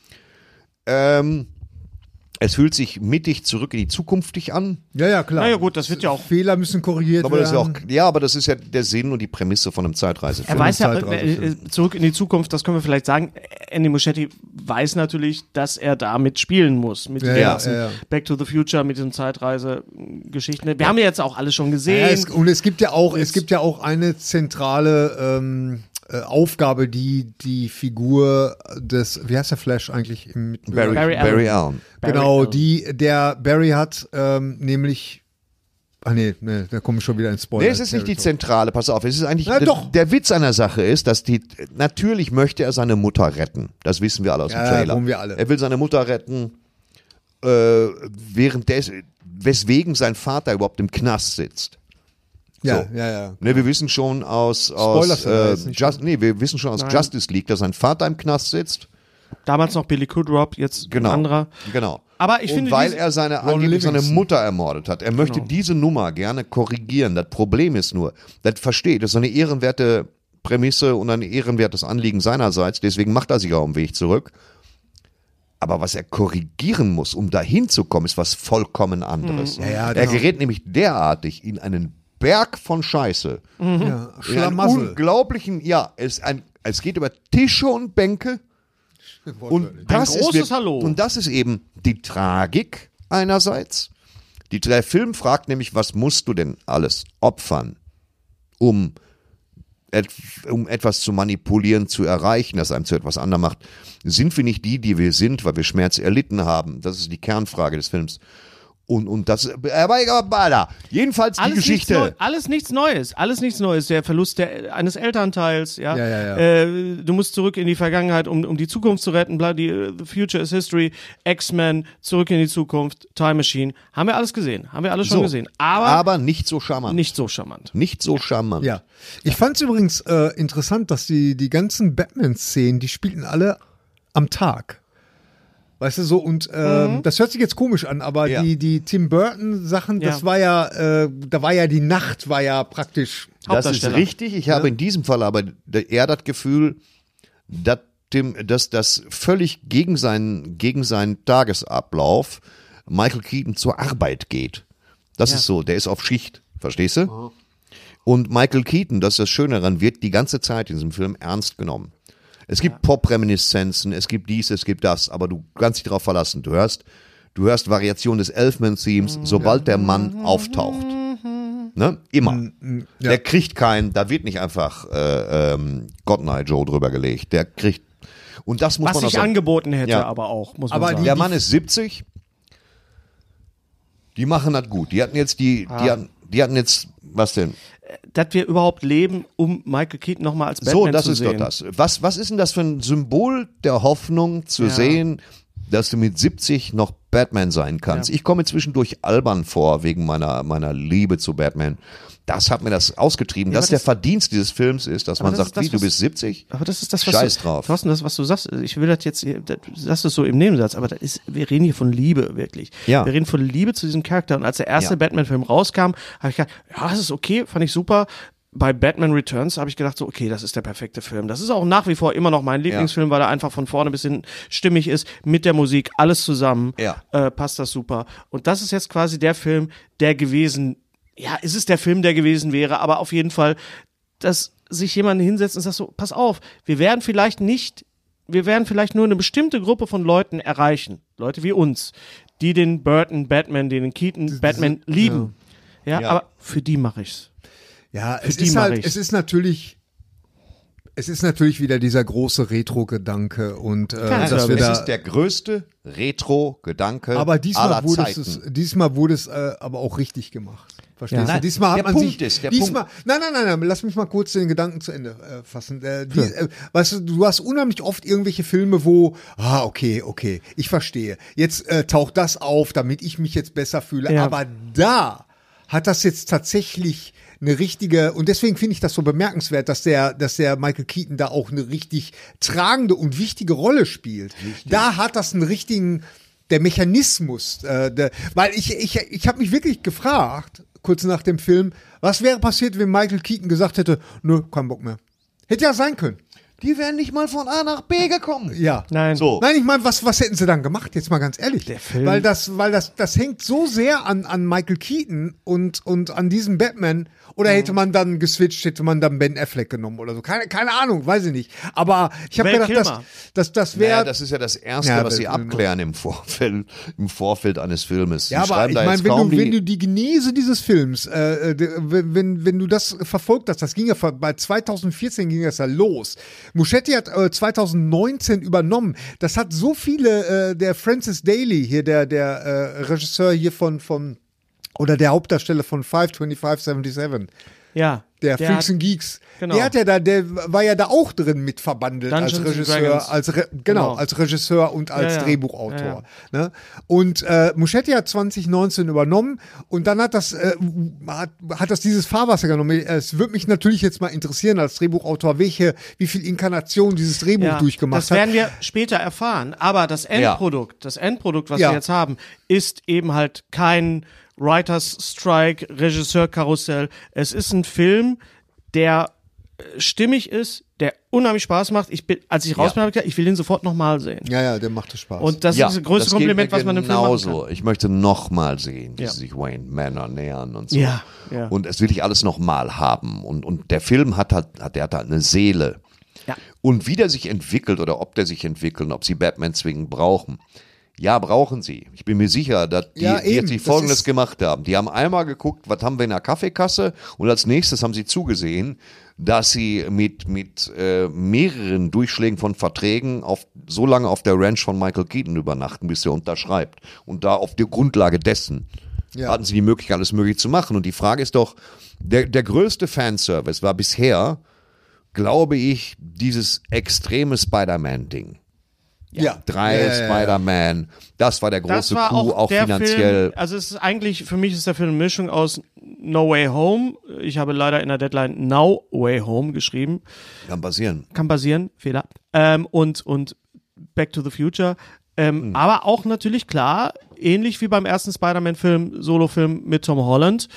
Speaker 4: Ähm, es fühlt sich mittig zurück in die Zukunft an.
Speaker 2: Ja, ja, klar.
Speaker 3: Na ja, gut, das wird ja auch.
Speaker 2: Fehler müssen korrigiert
Speaker 4: Aber das ist ja, auch,
Speaker 2: werden.
Speaker 4: ja, aber das ist ja der Sinn und die Prämisse von einem Zeitreisefilm.
Speaker 3: Er weiß ja,
Speaker 2: Zeitreisefilm.
Speaker 3: äh, äh, zurück in die Zukunft, das können wir vielleicht sagen. Andy Muschietti weiß natürlich, dass er damit spielen muss. Mit
Speaker 2: Ja,
Speaker 3: den
Speaker 2: ja,
Speaker 3: ganzen
Speaker 2: ja, ja.
Speaker 3: Back to the Future, mit den Zeitreise-Geschichten. Wir haben ja jetzt auch alles schon
Speaker 2: Ja,
Speaker 3: gesehen.
Speaker 2: es, und es gibt ja auch, es gibt ja auch eine zentrale ähm, äh, Aufgabe, die die Figur des, wie heißt der Flash eigentlich? Im, mit,
Speaker 4: Barry,
Speaker 3: Barry
Speaker 4: Barry,
Speaker 3: Allen.
Speaker 4: Allen.
Speaker 3: Barry
Speaker 2: genau,
Speaker 3: Allen.
Speaker 2: die der Barry hat, ähm, nämlich. Ah nee, nee, da komme ich schon wieder ins Spoiler.
Speaker 4: Nee, es ist nicht die Zentrale, pass auf, es ist eigentlich,
Speaker 2: Na,
Speaker 4: der,
Speaker 2: doch.
Speaker 4: der Witz an der Sache ist, dass die, natürlich möchte er seine Mutter retten. Das wissen wir alle aus dem
Speaker 2: Ja,
Speaker 4: Trailer.
Speaker 2: wollen wir alle.
Speaker 4: Er will seine Mutter retten, äh, während des, weswegen sein Vater überhaupt im Knast sitzt.
Speaker 2: Ja,
Speaker 4: So.
Speaker 2: ja, ja.
Speaker 4: Ne, wir wissen schon aus,
Speaker 2: Spoilers
Speaker 4: aus
Speaker 2: sind da
Speaker 4: äh,
Speaker 2: jetzt nicht
Speaker 4: Just, nee, wir wissen schon aus
Speaker 3: Nein.
Speaker 4: Justice League, dass sein Vater im Knast sitzt.
Speaker 3: Damals noch Billy Kudrop, jetzt
Speaker 4: Genau.
Speaker 3: ein anderer.
Speaker 4: Genau.
Speaker 3: Aber ich
Speaker 4: und
Speaker 3: finde,
Speaker 4: weil
Speaker 3: diese-
Speaker 4: er seine,
Speaker 2: Ron
Speaker 4: angeblich seine
Speaker 2: Livingston.
Speaker 4: Mutter ermordet hat. Er möchte
Speaker 3: Genau.
Speaker 4: diese Nummer gerne korrigieren. Das Problem ist nur, das versteht, das ist so eine ehrenwerte Prämisse und ein ehrenwertes Anliegen seinerseits. Deswegen macht er sich auch auf den Weg zurück. Aber was er korrigieren muss, um dahin zu kommen, ist was vollkommen anderes.
Speaker 2: Ja, ja,
Speaker 4: er
Speaker 2: genau.
Speaker 4: gerät nämlich derartig in einen Berg von Scheiße.
Speaker 2: ja.
Speaker 4: In einen
Speaker 2: Schlamassel.
Speaker 4: unglaublichen, ja, es, ein, es geht über Tische und Bänke. Und das
Speaker 3: großes
Speaker 4: ist, wir-
Speaker 3: Hallo.
Speaker 4: Und das ist eben die Tragik einerseits. Die, der Film fragt nämlich, was musst du denn alles opfern, um, et, um etwas zu manipulieren, zu erreichen, das einem zu etwas anderem macht. Sind wir nicht die, die wir sind, weil wir Schmerz erlitten haben? Das ist die Kernfrage des Films. Und, und das, aber egal, jedenfalls die
Speaker 3: Alles
Speaker 4: Geschichte.
Speaker 3: Nichts Neu, alles nichts Neues, alles nichts Neues. Der Verlust der, eines Elternteils, ja.
Speaker 2: Ja, ja, ja.
Speaker 3: Äh, du musst zurück in die Vergangenheit, um, um die Zukunft zu retten. Bla, die, uh, The Future is History, X-Men, Zurück in die Zukunft, Time Machine. Haben wir alles gesehen, haben wir alles schon
Speaker 4: So,
Speaker 3: gesehen. Aber,
Speaker 4: aber nicht so charmant.
Speaker 3: nicht so charmant.
Speaker 4: Nicht so charmant.
Speaker 2: Ja. Ich fand es übrigens äh, interessant, dass die, die ganzen Batman-Szenen, die spielten alle am Tag. Weißt du, so, und ähm, das hört sich jetzt komisch an, aber
Speaker 4: Ja.
Speaker 2: die, die Tim Burton-Sachen, das
Speaker 3: Ja.
Speaker 2: war ja, äh, da war ja die Nacht, war ja praktisch.
Speaker 4: Das ist
Speaker 3: Hauptdarsteller.
Speaker 4: richtig. Ich habe in diesem Fall aber eher das Gefühl, dass, dem, dass das völlig gegen seinen, gegen seinen Tagesablauf Michael Keaton zur Arbeit geht. Das
Speaker 3: Ja.
Speaker 4: ist so, der ist auf Schicht, verstehst du? Und Michael Keaton, das ist das Schöne daran, wird die ganze Zeit in diesem Film ernst genommen. Es gibt Pop-Reminiszenzen, es gibt dies, es gibt das, aber du kannst dich darauf verlassen. Du hörst, du hörst Variationen des Elfman-Themes, sobald der Mann auftaucht. Ne? Immer. Der kriegt keinen, da wird nicht einfach äh, ähm, Cotton Eye Joe drüber gelegt. Der kriegt, und das muss
Speaker 3: Was
Speaker 4: man auch
Speaker 3: sich
Speaker 4: sagen.
Speaker 3: angeboten hätte,
Speaker 4: Ja.
Speaker 3: aber auch, muss man
Speaker 2: Aber
Speaker 3: sagen.
Speaker 4: Der Mann ist siebzig. Die machen das gut. Die hatten jetzt die, die hatten, die hatten jetzt, was denn?
Speaker 3: dass wir überhaupt leben, um Michael Keaton nochmal als Batman
Speaker 4: So, das
Speaker 3: zu
Speaker 4: ist
Speaker 3: sehen.
Speaker 4: doch das. Was, was ist denn das für ein Symbol der Hoffnung zu
Speaker 3: Ja.
Speaker 4: sehen, dass du mit siebzig noch Batman sein kannst?
Speaker 3: Ja.
Speaker 4: Ich komme zwischendurch albern vor wegen meiner, meiner Liebe zu Batman. Das hat mir das ausgetrieben,
Speaker 3: Ja,
Speaker 4: dass
Speaker 3: aber
Speaker 4: der
Speaker 3: das-
Speaker 4: Verdienst dieses Films ist, dass man
Speaker 3: das
Speaker 4: sagt,
Speaker 3: ist das,
Speaker 4: wie, du
Speaker 3: was-
Speaker 4: bist siebzig?
Speaker 3: Aber das ist das, was
Speaker 4: Scheiß
Speaker 3: du,
Speaker 4: drauf.
Speaker 3: Thorsten, das, was du sagst, ich will das jetzt, du sagst es so im Nebensatz, aber das ist, wir reden hier von Liebe, wirklich.
Speaker 4: Ja.
Speaker 3: Wir reden von Liebe zu diesem Charakter. Und als der erste
Speaker 4: Ja.
Speaker 3: Batman-Film rauskam, habe ich gedacht, ja, das ist okay, fand ich super. Bei Batman Returns habe ich gedacht, so, okay, das ist der perfekte Film. Das ist auch nach wie vor immer noch mein Lieblingsfilm, weil er einfach von vorne bis hinten stimmig ist, mit der Musik, alles zusammen,
Speaker 4: Ja.
Speaker 3: äh, passt das super. Und das ist jetzt quasi der Film, der gewesen, ja, ist es der Film, der gewesen wäre, aber auf jeden Fall, dass sich jemand hinsetzt und sagt so, pass auf, wir werden vielleicht nicht, wir werden vielleicht nur eine bestimmte Gruppe von Leuten erreichen, Leute wie uns, die den Burton Batman, den Keaton Batman lieben. Ja,
Speaker 4: Ja.
Speaker 3: aber für die mache ich's.
Speaker 2: Ja, es
Speaker 3: die
Speaker 2: ist
Speaker 3: mach
Speaker 2: halt,
Speaker 3: ich's.
Speaker 2: es ist natürlich, es ist natürlich wieder dieser große Retro-Gedanke und äh,
Speaker 3: Klar,
Speaker 2: dass wir
Speaker 4: Es
Speaker 2: da.
Speaker 4: ist der größte Retro-Gedanke
Speaker 2: Aber diesmal
Speaker 4: aller
Speaker 2: wurde
Speaker 4: Zeiten.
Speaker 2: es, diesmal wurde es äh, aber auch richtig gemacht. Verstehst
Speaker 3: Ja.
Speaker 2: du?
Speaker 4: Nein,
Speaker 2: Diesmal hat
Speaker 4: der
Speaker 2: man
Speaker 4: Punkt
Speaker 2: sich,
Speaker 4: ist, der
Speaker 2: diesmal,
Speaker 4: Punkt-
Speaker 2: nein, nein, nein, nein, lass mich mal kurz den Gedanken zu Ende äh, fassen. Äh, die, äh, weißt du, du hast unheimlich oft irgendwelche Filme, wo, ah, okay, okay, ich verstehe. Jetzt äh, taucht das auf, damit ich mich jetzt besser fühle.
Speaker 3: Ja.
Speaker 2: Aber da hat das jetzt tatsächlich eine richtige, und deswegen finde ich das so bemerkenswert, dass der, dass der Michael Keaton da auch eine richtig tragende und wichtige Rolle spielt. Da hat das einen richtigen, der Mechanismus, äh, der, weil ich, ich, ich habe mich wirklich gefragt, kurz nach dem Film, was wäre passiert, wenn Michael Keaton gesagt hätte, nö, kein Bock mehr. Hätte ja sein können.
Speaker 4: Die wären nicht mal von A nach B gekommen.
Speaker 2: Ja.
Speaker 3: Nein.
Speaker 4: So.
Speaker 2: Nein, ich meine, was, was hätten sie dann gemacht? Jetzt mal ganz ehrlich.
Speaker 3: Der Film.
Speaker 2: Weil das, weil das, das hängt so sehr an, an Michael Keaton und, und an diesem Batman. Oder hätte man dann geswitcht, hätte man dann Ben Affleck genommen oder so. Keine, keine Ahnung, weiß ich nicht. Aber ich habe
Speaker 3: Val
Speaker 2: gedacht, dass,
Speaker 3: Kilmer.
Speaker 2: dass das wäre.
Speaker 4: Naja, das ist ja das Erste,
Speaker 2: Ja,
Speaker 4: was sie
Speaker 2: Val Kilmer.
Speaker 4: abklären im Vorfeld, im Vorfeld eines Filmes.
Speaker 2: Ja,
Speaker 4: Sie
Speaker 2: aber
Speaker 4: schreiben
Speaker 2: ich
Speaker 4: da
Speaker 2: meine,
Speaker 4: jetzt
Speaker 2: wenn
Speaker 4: kaum
Speaker 2: du, wenn
Speaker 4: die-
Speaker 2: du die Genese dieses Films, äh, äh, wenn, wenn, wenn du das verfolgt hast, das ging ja ver- bei zweitausendvierzehn ging das ja los. Muschietti hat äh, zweitausendneunzehn übernommen. Das hat so viele, äh, der Francis Daly hier, der, der äh, Regisseur hier von, von, oder der Hauptdarsteller von five twenty-five seventy-seven.
Speaker 3: Ja.
Speaker 2: Der,
Speaker 3: der
Speaker 2: Freaks
Speaker 3: hat-
Speaker 2: and Geeks.
Speaker 3: genau.
Speaker 2: Der hat ja da, der war ja da auch drin mit verbandelt
Speaker 3: Dungeons
Speaker 2: als
Speaker 3: and
Speaker 2: Regisseur,
Speaker 3: Dragons.
Speaker 2: als Re genau,
Speaker 3: Genau.
Speaker 2: als Regisseur und als
Speaker 3: Ja, ja.
Speaker 2: Drehbuchautor.
Speaker 3: Ja,
Speaker 2: Ne? Und äh, Muschietti hat zwanzig neunzehn übernommen und dann hat das äh, hat, hat das dieses Fahrwasser genommen. Es würde mich natürlich jetzt mal interessieren als Drehbuchautor, welche wie viel Inkarnation dieses Drehbuch
Speaker 3: Ja,
Speaker 2: durchgemacht
Speaker 3: das
Speaker 2: hat.
Speaker 3: werden wir später erfahren. Aber das Endprodukt, das Endprodukt, was
Speaker 2: Ja.
Speaker 3: wir jetzt haben, ist eben halt kein Writers Strike, Regisseur-Karussell. Es ist ein Film, der äh, stimmig ist, der unheimlich Spaß macht. Ich bin, als ich raus bin, habe ich gesagt, ich will den sofort nochmal sehen.
Speaker 2: Ja, ja, der machte Spaß.
Speaker 3: Und das
Speaker 4: ja,
Speaker 3: ist das größte
Speaker 4: das geht
Speaker 3: Kompliment,
Speaker 4: mir
Speaker 3: was man einem Film machen
Speaker 4: genauso.
Speaker 3: kann.
Speaker 4: Ich möchte noch mal sehen, wie
Speaker 3: Ja.
Speaker 4: sie sich Wayne Manor nähern und so.
Speaker 3: Ja, ja.
Speaker 4: Und es will ich alles noch mal haben. Und, und der Film hat halt, hat, der hat halt eine Seele.
Speaker 3: Ja.
Speaker 4: Und wie der sich entwickelt oder ob der sich entwickelt und ob sie Batman zwingend brauchen. Ja, brauchen sie. Ich bin mir sicher, dass die,
Speaker 2: Ja,
Speaker 4: die jetzt
Speaker 2: eben.
Speaker 4: die
Speaker 2: Das
Speaker 4: Folgendes
Speaker 2: ist-
Speaker 4: gemacht haben. Die haben einmal geguckt, was haben wir in der Kaffeekasse und als nächstes haben sie zugesehen, dass sie mit, mit äh, mehreren Durchschlägen von Verträgen auf, so lange auf der Ranch von Michael Keaton übernachten, bis er unterschreibt. Und da auf der Grundlage dessen
Speaker 2: Ja.
Speaker 4: hatten sie die Möglichkeit, alles möglich zu machen. Und die Frage ist doch, der, der größte Fanservice war bisher, glaube ich, dieses extreme Spider-Man-Ding.
Speaker 2: ja.
Speaker 4: Drei
Speaker 2: Ja, ja, ja.
Speaker 4: Spider-Man, das war der
Speaker 3: Das
Speaker 4: große
Speaker 3: war
Speaker 4: Coup,
Speaker 3: auch,
Speaker 4: auch
Speaker 3: der
Speaker 4: finanziell.
Speaker 3: Film, also es ist eigentlich, für mich ist der Film eine Mischung aus No Way Home. Ich habe leider in der Deadline Now Way Home geschrieben.
Speaker 4: Kann passieren.
Speaker 3: Kann passieren, Fehler. Ähm, und, und Back to the Future. Ähm, Aber auch natürlich klar, ähnlich wie beim ersten Spider-Man-Film, Solo-Film mit Tom Holland.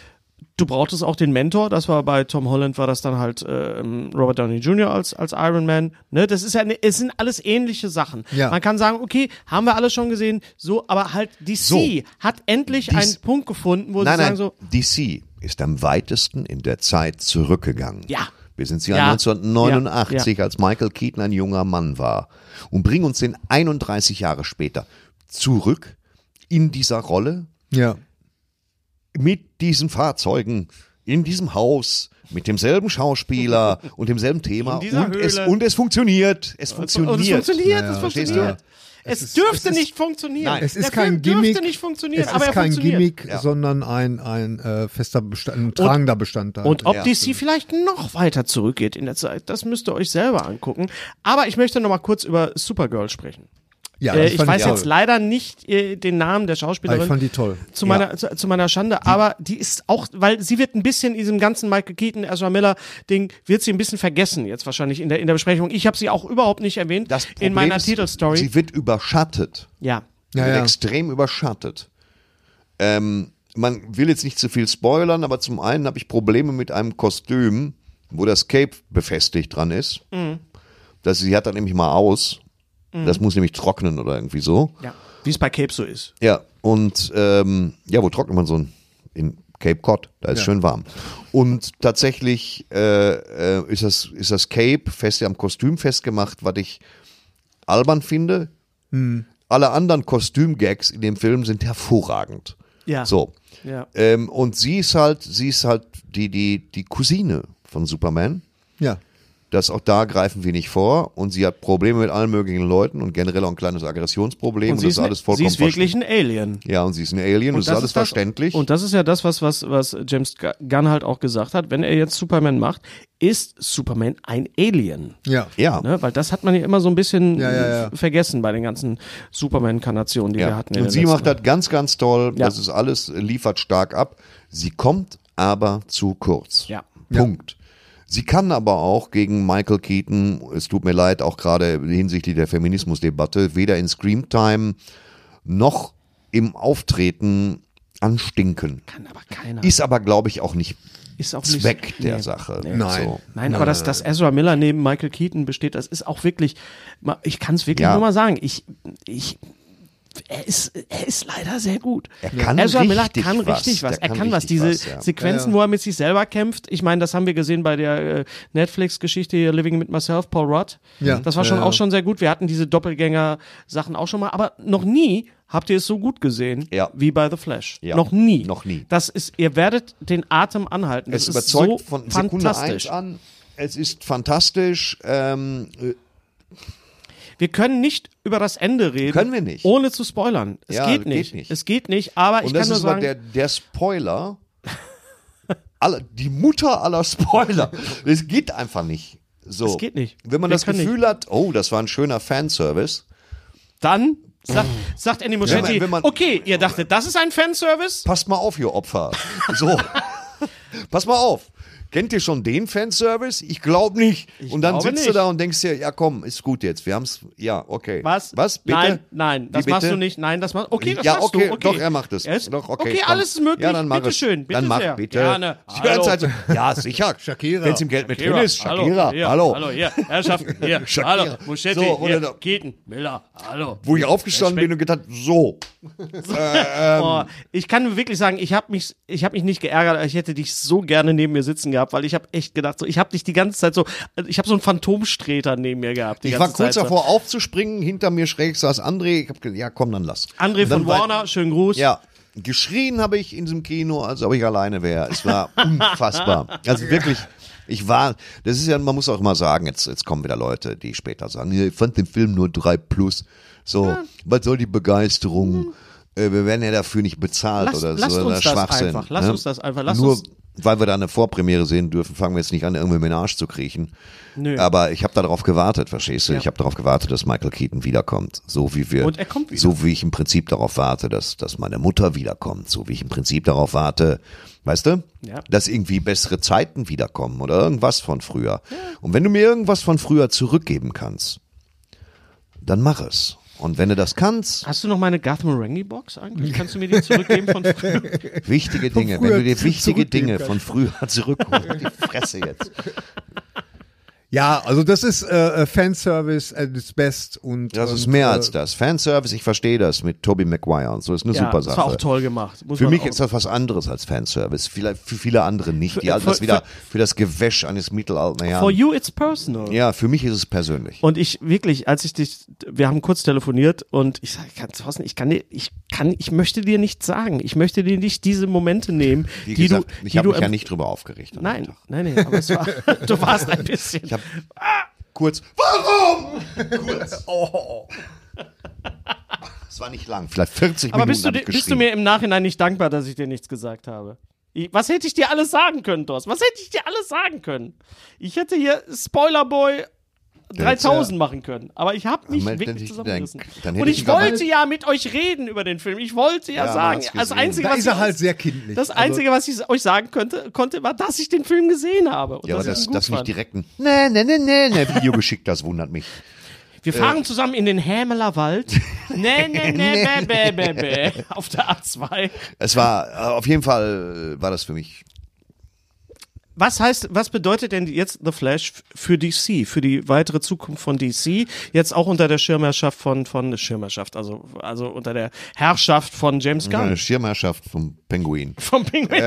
Speaker 3: Du brauchtest auch den Mentor, das war bei Tom Holland, war das dann halt ähm, Robert Downey Junior als, als Iron Man. Ne? Das ist ja, ne, es sind alles ähnliche Sachen.
Speaker 2: Ja.
Speaker 3: Man kann sagen, okay, haben wir alles schon gesehen, so, aber halt D C
Speaker 4: So.
Speaker 3: hat endlich
Speaker 4: Dies-
Speaker 3: einen Punkt gefunden, wo
Speaker 4: Nein,
Speaker 3: sie
Speaker 4: nein,
Speaker 3: sagen so,
Speaker 4: D C ist am weitesten in der Zeit zurückgegangen.
Speaker 3: Ja.
Speaker 4: Wir sind ins Jahr
Speaker 3: Ja.
Speaker 4: neunzehnhundertneunundachtzig,
Speaker 3: Ja,
Speaker 4: als Michael Keaton ein junger Mann war. Und bringen uns den einunddreißig Jahre später zurück in dieser Rolle
Speaker 2: Ja.
Speaker 4: mit diesen Fahrzeugen, in diesem Haus mit demselben Schauspieler und demselben Thema
Speaker 3: In dieser
Speaker 4: und es,
Speaker 3: Höhle.
Speaker 4: und es funktioniert. Es funktioniert.
Speaker 3: Und es funktioniert,
Speaker 2: Ja,
Speaker 3: es
Speaker 2: ja.
Speaker 4: Verstehst
Speaker 3: funktioniert.
Speaker 4: du?
Speaker 3: Es,
Speaker 2: ist-
Speaker 3: dürfte
Speaker 2: es ist-
Speaker 3: nicht funktionieren.
Speaker 4: Nein.
Speaker 2: Es ist
Speaker 3: Der
Speaker 2: kein
Speaker 3: Film
Speaker 2: Gimmick.
Speaker 3: dürfte nicht funktionieren,
Speaker 2: Es
Speaker 3: aber
Speaker 2: ist
Speaker 3: er
Speaker 2: kein
Speaker 3: funktioniert.
Speaker 2: Gimmick,
Speaker 4: Ja.
Speaker 2: sondern ein, ein äh, fester Bestand, ein tragender Bestandteil.
Speaker 3: Und ob
Speaker 4: Ja.
Speaker 3: D C vielleicht noch weiter zurückgeht in der Zeit, das müsst ihr euch selber angucken. Aber ich möchte noch mal kurz über Supergirl sprechen.
Speaker 2: ja,
Speaker 3: Äh,
Speaker 2: das
Speaker 3: ich
Speaker 2: fand
Speaker 3: weiß
Speaker 2: toll.
Speaker 3: jetzt leider nicht äh, den Namen der
Speaker 2: Aber
Speaker 3: Schauspielerin.
Speaker 2: ich fand die toll.
Speaker 3: zu meiner, zu, zu meiner Schande, aber die ist auch, weil sie wird ein bisschen in diesem ganzen Michael Keaton, Ezra Miller Ding, wird sie ein bisschen vergessen jetzt wahrscheinlich in der, in der Besprechung. Ich habe sie auch überhaupt nicht erwähnt
Speaker 4: Das Problem
Speaker 3: in meiner
Speaker 4: ist,
Speaker 3: Titelstory.
Speaker 4: Sie wird überschattet.
Speaker 3: Ja.
Speaker 4: Sie
Speaker 2: Ja,
Speaker 4: wird
Speaker 2: ja.
Speaker 4: extrem überschattet. Ähm, man will jetzt nicht zu viel spoilern, aber zum einen habe ich Probleme mit einem Kostüm, wo das Cape befestigt dran ist.
Speaker 3: Mhm.
Speaker 4: Das, sie hat dann nämlich mal aus. Das muss nämlich trocknen oder irgendwie so.
Speaker 3: Ja. Wie es bei Cape so ist.
Speaker 4: Ja, und ähm, ja, wo trocknet man so ein? In Cape Cod, da ist schön warm. Und tatsächlich äh, äh, ist, das, ist das Cape fest am Kostüm festgemacht, was ich albern finde. Alle anderen Kostümgags in dem Film sind hervorragend.
Speaker 3: Ja.
Speaker 4: So.
Speaker 3: Ja.
Speaker 4: Ähm, und sie ist halt, sie ist halt die, die, die Cousine von Superman.
Speaker 2: Ja.
Speaker 4: Das auch da greifen wir nicht vor und sie hat Probleme mit allen möglichen Leuten und generell auch ein kleines Aggressionsproblem und,
Speaker 3: sie
Speaker 4: das
Speaker 3: ist,
Speaker 4: ist alles vollkommen
Speaker 3: sie ist wirklich ein Alien.
Speaker 4: verständlich. Ja, und sie ist ein Alien und das ist alles
Speaker 3: das,
Speaker 4: verständlich.
Speaker 3: Und das ist ja das, was, was, was James Gunn halt auch gesagt hat. Wenn er jetzt Superman macht, ist Superman ein Alien.
Speaker 2: Ja.
Speaker 4: ja.
Speaker 3: Ne? Weil das hat man ja immer so ein bisschen
Speaker 2: Ja, ja, ja.
Speaker 3: f- vergessen bei den ganzen Superman-Inkarnationen, die wir
Speaker 4: ja.
Speaker 3: hatten. in
Speaker 4: Und
Speaker 3: den
Speaker 4: sie
Speaker 3: letzten
Speaker 4: macht das ganz, ganz toll.
Speaker 3: Ja.
Speaker 4: Das ist alles, äh, liefert stark ab. Sie kommt aber zu kurz.
Speaker 3: Ja.
Speaker 4: Punkt. Sie kann aber auch gegen Michael Keaton, es tut mir leid, auch gerade hinsichtlich der Feminismusdebatte, weder in Screamtime noch im Auftreten anstinken.
Speaker 3: Kann aber keiner.
Speaker 4: Ist aber, glaube ich, auch nicht
Speaker 3: Ist auch nicht-
Speaker 4: Zweck der
Speaker 3: nee.
Speaker 4: Sache.
Speaker 2: Nein.
Speaker 4: So.
Speaker 3: Nein, aber dass, dass Ezra Miller neben Michael Keaton besteht, das ist auch wirklich, ma- ich kann es wirklich
Speaker 4: Ja.
Speaker 3: nur mal sagen, ich, ich, er ist, er ist leider sehr gut.
Speaker 4: Er kann
Speaker 3: Ezra Miller
Speaker 4: richtig
Speaker 3: kann
Speaker 4: was.
Speaker 3: richtig was.
Speaker 4: Der
Speaker 3: Er
Speaker 4: kann
Speaker 3: kann was.
Speaker 4: richtig
Speaker 3: Diese
Speaker 4: was, ja.
Speaker 3: Sequenzen,
Speaker 2: Ja, ja.
Speaker 3: wo er mit sich selber kämpft, ich meine, das haben wir gesehen bei der äh, Netflix-Geschichte hier, Living with Myself, Paul Rudd.
Speaker 2: Ja.
Speaker 3: Das war schon
Speaker 2: Ja, ja.
Speaker 3: auch schon sehr gut. Wir hatten diese Doppelgänger-Sachen auch schon mal, aber noch nie habt ihr es so gut gesehen
Speaker 4: Ja.
Speaker 3: wie bei The Flash.
Speaker 4: Ja.
Speaker 3: Noch nie.
Speaker 4: Noch nie.
Speaker 3: Das ist, ihr werdet den Atem anhalten. Das
Speaker 4: Es
Speaker 3: ist
Speaker 4: überzeugt
Speaker 3: so
Speaker 4: von Sekunde
Speaker 3: fantastisch.
Speaker 4: eins an. Es ist fantastisch. Ähm, äh,
Speaker 3: Wir können nicht über das Ende reden.
Speaker 4: Können wir nicht.
Speaker 3: Ohne zu spoilern. Es
Speaker 4: Ja,
Speaker 3: geht,
Speaker 4: geht
Speaker 3: nicht.
Speaker 4: nicht.
Speaker 3: Es geht nicht, aber ich
Speaker 4: und
Speaker 3: kann
Speaker 4: das
Speaker 3: nur
Speaker 4: ist mal
Speaker 3: sagen,
Speaker 4: der, der Spoiler. Alle, die Mutter aller Spoiler. Es geht einfach nicht. So.
Speaker 3: Es geht nicht.
Speaker 4: Wenn man
Speaker 3: Wir
Speaker 4: das
Speaker 3: können
Speaker 4: Gefühl hat, oh, das war ein schöner Fanservice.
Speaker 3: dann sagt, sagt Andy Muschietti,
Speaker 4: Ja, wenn man-
Speaker 3: okay, ihr dachtet, das ist ein Fanservice?
Speaker 4: Passt mal auf, ihr Opfer. So. Pass mal auf. Kennt ihr schon den Fanservice? Ich glaube nicht. Und dann
Speaker 3: glaube
Speaker 4: sitzt du
Speaker 3: nicht.
Speaker 4: da und denkst dir, ja komm, ist gut jetzt. Wir haben's, ja, okay.
Speaker 3: Was?
Speaker 4: Was? Bitte?
Speaker 3: Nein, nein,
Speaker 4: Wie
Speaker 3: das machst
Speaker 4: bitte?
Speaker 3: du nicht. Nein, das machst okay, das
Speaker 4: ja,
Speaker 3: machst
Speaker 4: okay,
Speaker 3: du. Okay,
Speaker 4: doch, er macht es.
Speaker 3: Er ist,
Speaker 4: Doch, okay,
Speaker 3: okay,
Speaker 4: komm.
Speaker 3: alles ist möglich.
Speaker 4: Ja, dann mach
Speaker 3: bitte
Speaker 4: es.
Speaker 3: schön, bitte
Speaker 4: dann mach,
Speaker 3: sehr.
Speaker 4: bitte.
Speaker 3: Gerne.
Speaker 4: Die ganze
Speaker 3: Hallo.
Speaker 4: Zeit so, ja, sicher.
Speaker 2: Shakira.
Speaker 4: Wenn es im Geld mit drin ist,
Speaker 3: hallo,
Speaker 4: Shakira,
Speaker 3: hier,
Speaker 4: hallo.
Speaker 3: Hallo, hier, Herrschaften, hier,
Speaker 4: Shakira.
Speaker 3: hallo, Muschetti,
Speaker 4: So, oder
Speaker 3: hier,
Speaker 4: da-
Speaker 3: Keaton, Miller, hallo.
Speaker 4: Wo ich aufgestanden bin und gedacht, so.
Speaker 3: Oh, ich kann wirklich sagen, ich habe mich, ich habe mich nicht geärgert, ich hätte dich so gerne neben mir sitzen gehabt, weil ich habe echt gedacht, so, ich habe dich die ganze Zeit so, ich habe so einen Phantomstreter neben mir gehabt. Die
Speaker 4: Ich war
Speaker 3: ganze
Speaker 4: kurz
Speaker 3: Zeit so.
Speaker 4: davor aufzuspringen, hinter mir schräg saß André. Ich hab gesagt, ja komm, dann lass.
Speaker 3: André
Speaker 4: Und dann
Speaker 3: von
Speaker 4: war-
Speaker 3: Warner, schönen Gruß.
Speaker 4: Ja, geschrien habe ich in diesem Kino, als ob ich alleine wäre. Es war unfassbar. Also wirklich, ich war, das ist ja, man muss auch immer sagen, jetzt, jetzt kommen wieder Leute, die später sagen, ich fand den Film nur drei plus. So, was soll die Begeisterung? Äh, wir werden ja dafür nicht bezahlt
Speaker 3: Lass-
Speaker 4: oder
Speaker 3: lasst
Speaker 4: so.
Speaker 3: uns
Speaker 4: oder
Speaker 3: das
Speaker 4: Schwachsinn,
Speaker 3: einfach, lass
Speaker 4: ne?
Speaker 3: uns das einfach, lass
Speaker 4: Nur,
Speaker 3: uns-
Speaker 4: weil wir da eine Vorpremiere sehen dürfen, fangen wir jetzt nicht an, irgendwie mit den Arsch zu kriechen.
Speaker 3: Nö.
Speaker 4: Aber ich habe darauf gewartet, verstehst du?
Speaker 3: Ja.
Speaker 4: Ich habe darauf gewartet, dass Michael Keaton wiederkommt. So wie wir,
Speaker 3: Und er kommt wieder.
Speaker 4: so wie ich im Prinzip darauf warte, dass, dass meine Mutter wiederkommt. So wie ich im Prinzip darauf warte, weißt du?
Speaker 3: Ja.
Speaker 4: Dass irgendwie bessere Zeiten wiederkommen oder irgendwas von früher. Und wenn du mir irgendwas von früher zurückgeben kannst, dann mach es. Und wenn du das kannst,
Speaker 3: Hast du noch meine Garth Marenghi-Box eigentlich? Kannst du mir die zurückgeben von früher?
Speaker 4: wichtige Dinge, wenn
Speaker 2: früher
Speaker 4: du dir
Speaker 2: zu-
Speaker 4: wichtige
Speaker 2: zurückgeben
Speaker 4: Dinge
Speaker 2: kannst.
Speaker 4: von früher zurückholst, die Fresse jetzt.
Speaker 2: Ja, also das ist äh, Fanservice at its best. Und,
Speaker 4: Das ist
Speaker 2: und,
Speaker 4: mehr
Speaker 2: äh,
Speaker 4: als das. Fanservice, ich verstehe das mit Tobey Maguire und so, ist eine
Speaker 3: Ja,
Speaker 4: super
Speaker 3: das
Speaker 4: Sache.
Speaker 3: war auch toll gemacht. Muss
Speaker 4: Für
Speaker 3: man
Speaker 4: mich
Speaker 3: auch-
Speaker 4: ist das was anderes als Fanservice. Vielleicht für viele andere nicht. Die
Speaker 3: Für-
Speaker 4: halten das
Speaker 3: für-
Speaker 4: wieder für das Gewäsch eines Mittelalters.
Speaker 3: For
Speaker 4: Ja,
Speaker 3: you it's personal.
Speaker 4: ja, für mich ist es persönlich.
Speaker 3: Und ich wirklich, als ich dich, wir haben kurz telefoniert und ich sage, Thorsten, ich kann dir, ich kann, ich möchte dir nichts sagen. Ich möchte dir nicht diese Momente nehmen,
Speaker 4: Wie
Speaker 3: die
Speaker 4: gesagt,
Speaker 3: du,
Speaker 4: ich
Speaker 3: die
Speaker 4: habe
Speaker 3: du
Speaker 4: mich ja
Speaker 3: empf-
Speaker 4: nicht drüber aufgeregt. an dem
Speaker 3: Nein,
Speaker 4: Tag.
Speaker 3: nein, nein, aber es war, du warst ein bisschen.
Speaker 4: Ich habe kurz, warum? Kurz. Oh. Es war nicht lang, vielleicht vierzig
Speaker 3: aber
Speaker 4: Minuten
Speaker 3: bist du,
Speaker 4: hab ich
Speaker 3: dir- bist du
Speaker 4: geschrien.
Speaker 3: mir im Nachhinein nicht dankbar, dass ich dir nichts gesagt habe? Ich, was hätte ich dir alles sagen können, Thorsten? Was hätte ich dir alles sagen können? Ich hätte hier Spoilerboy dreitausend machen können, aber ich habe mich
Speaker 4: Dann-
Speaker 3: wirklich
Speaker 4: dann-
Speaker 3: zusammengerissen.
Speaker 4: dann hätte
Speaker 3: Und
Speaker 4: ich
Speaker 3: ich
Speaker 4: sogar-
Speaker 3: wollte ja mit euch reden über den Film. Ich wollte ja,
Speaker 4: Ja, man
Speaker 3: sagen,
Speaker 4: hat's
Speaker 3: das
Speaker 4: gesehen.
Speaker 3: Einzige,
Speaker 2: Da
Speaker 3: was
Speaker 2: ist
Speaker 3: ich
Speaker 2: er halt sehr kindlich.
Speaker 3: Das Einzige, was ich euch sagen könnte, konnte, war, dass ich den Film gesehen habe. Und
Speaker 4: Ja, aber
Speaker 3: dass ich
Speaker 4: das,
Speaker 3: ihn gut
Speaker 4: das nicht
Speaker 3: fand.
Speaker 4: direkt ein ne, ne, ne, ne, ne Video geschickt, das wundert mich.
Speaker 3: Wir fahren zusammen in den Hämeler Wald. Nee, nee, nee, bäh, bäh, bäh, bäh. Auf der A zwei.
Speaker 4: Es war, äh, auf jeden Fall äh, war das für mich.
Speaker 3: Was heißt, was bedeutet denn jetzt The Flash f- für D C, für die weitere Zukunft von D C? Jetzt auch unter der Schirmherrschaft von, von Schirmherrschaft, also, also unter der Herrschaft von James Gunn.
Speaker 4: Eine Schirmherrschaft vom Pinguin.
Speaker 3: Vom Pinguin.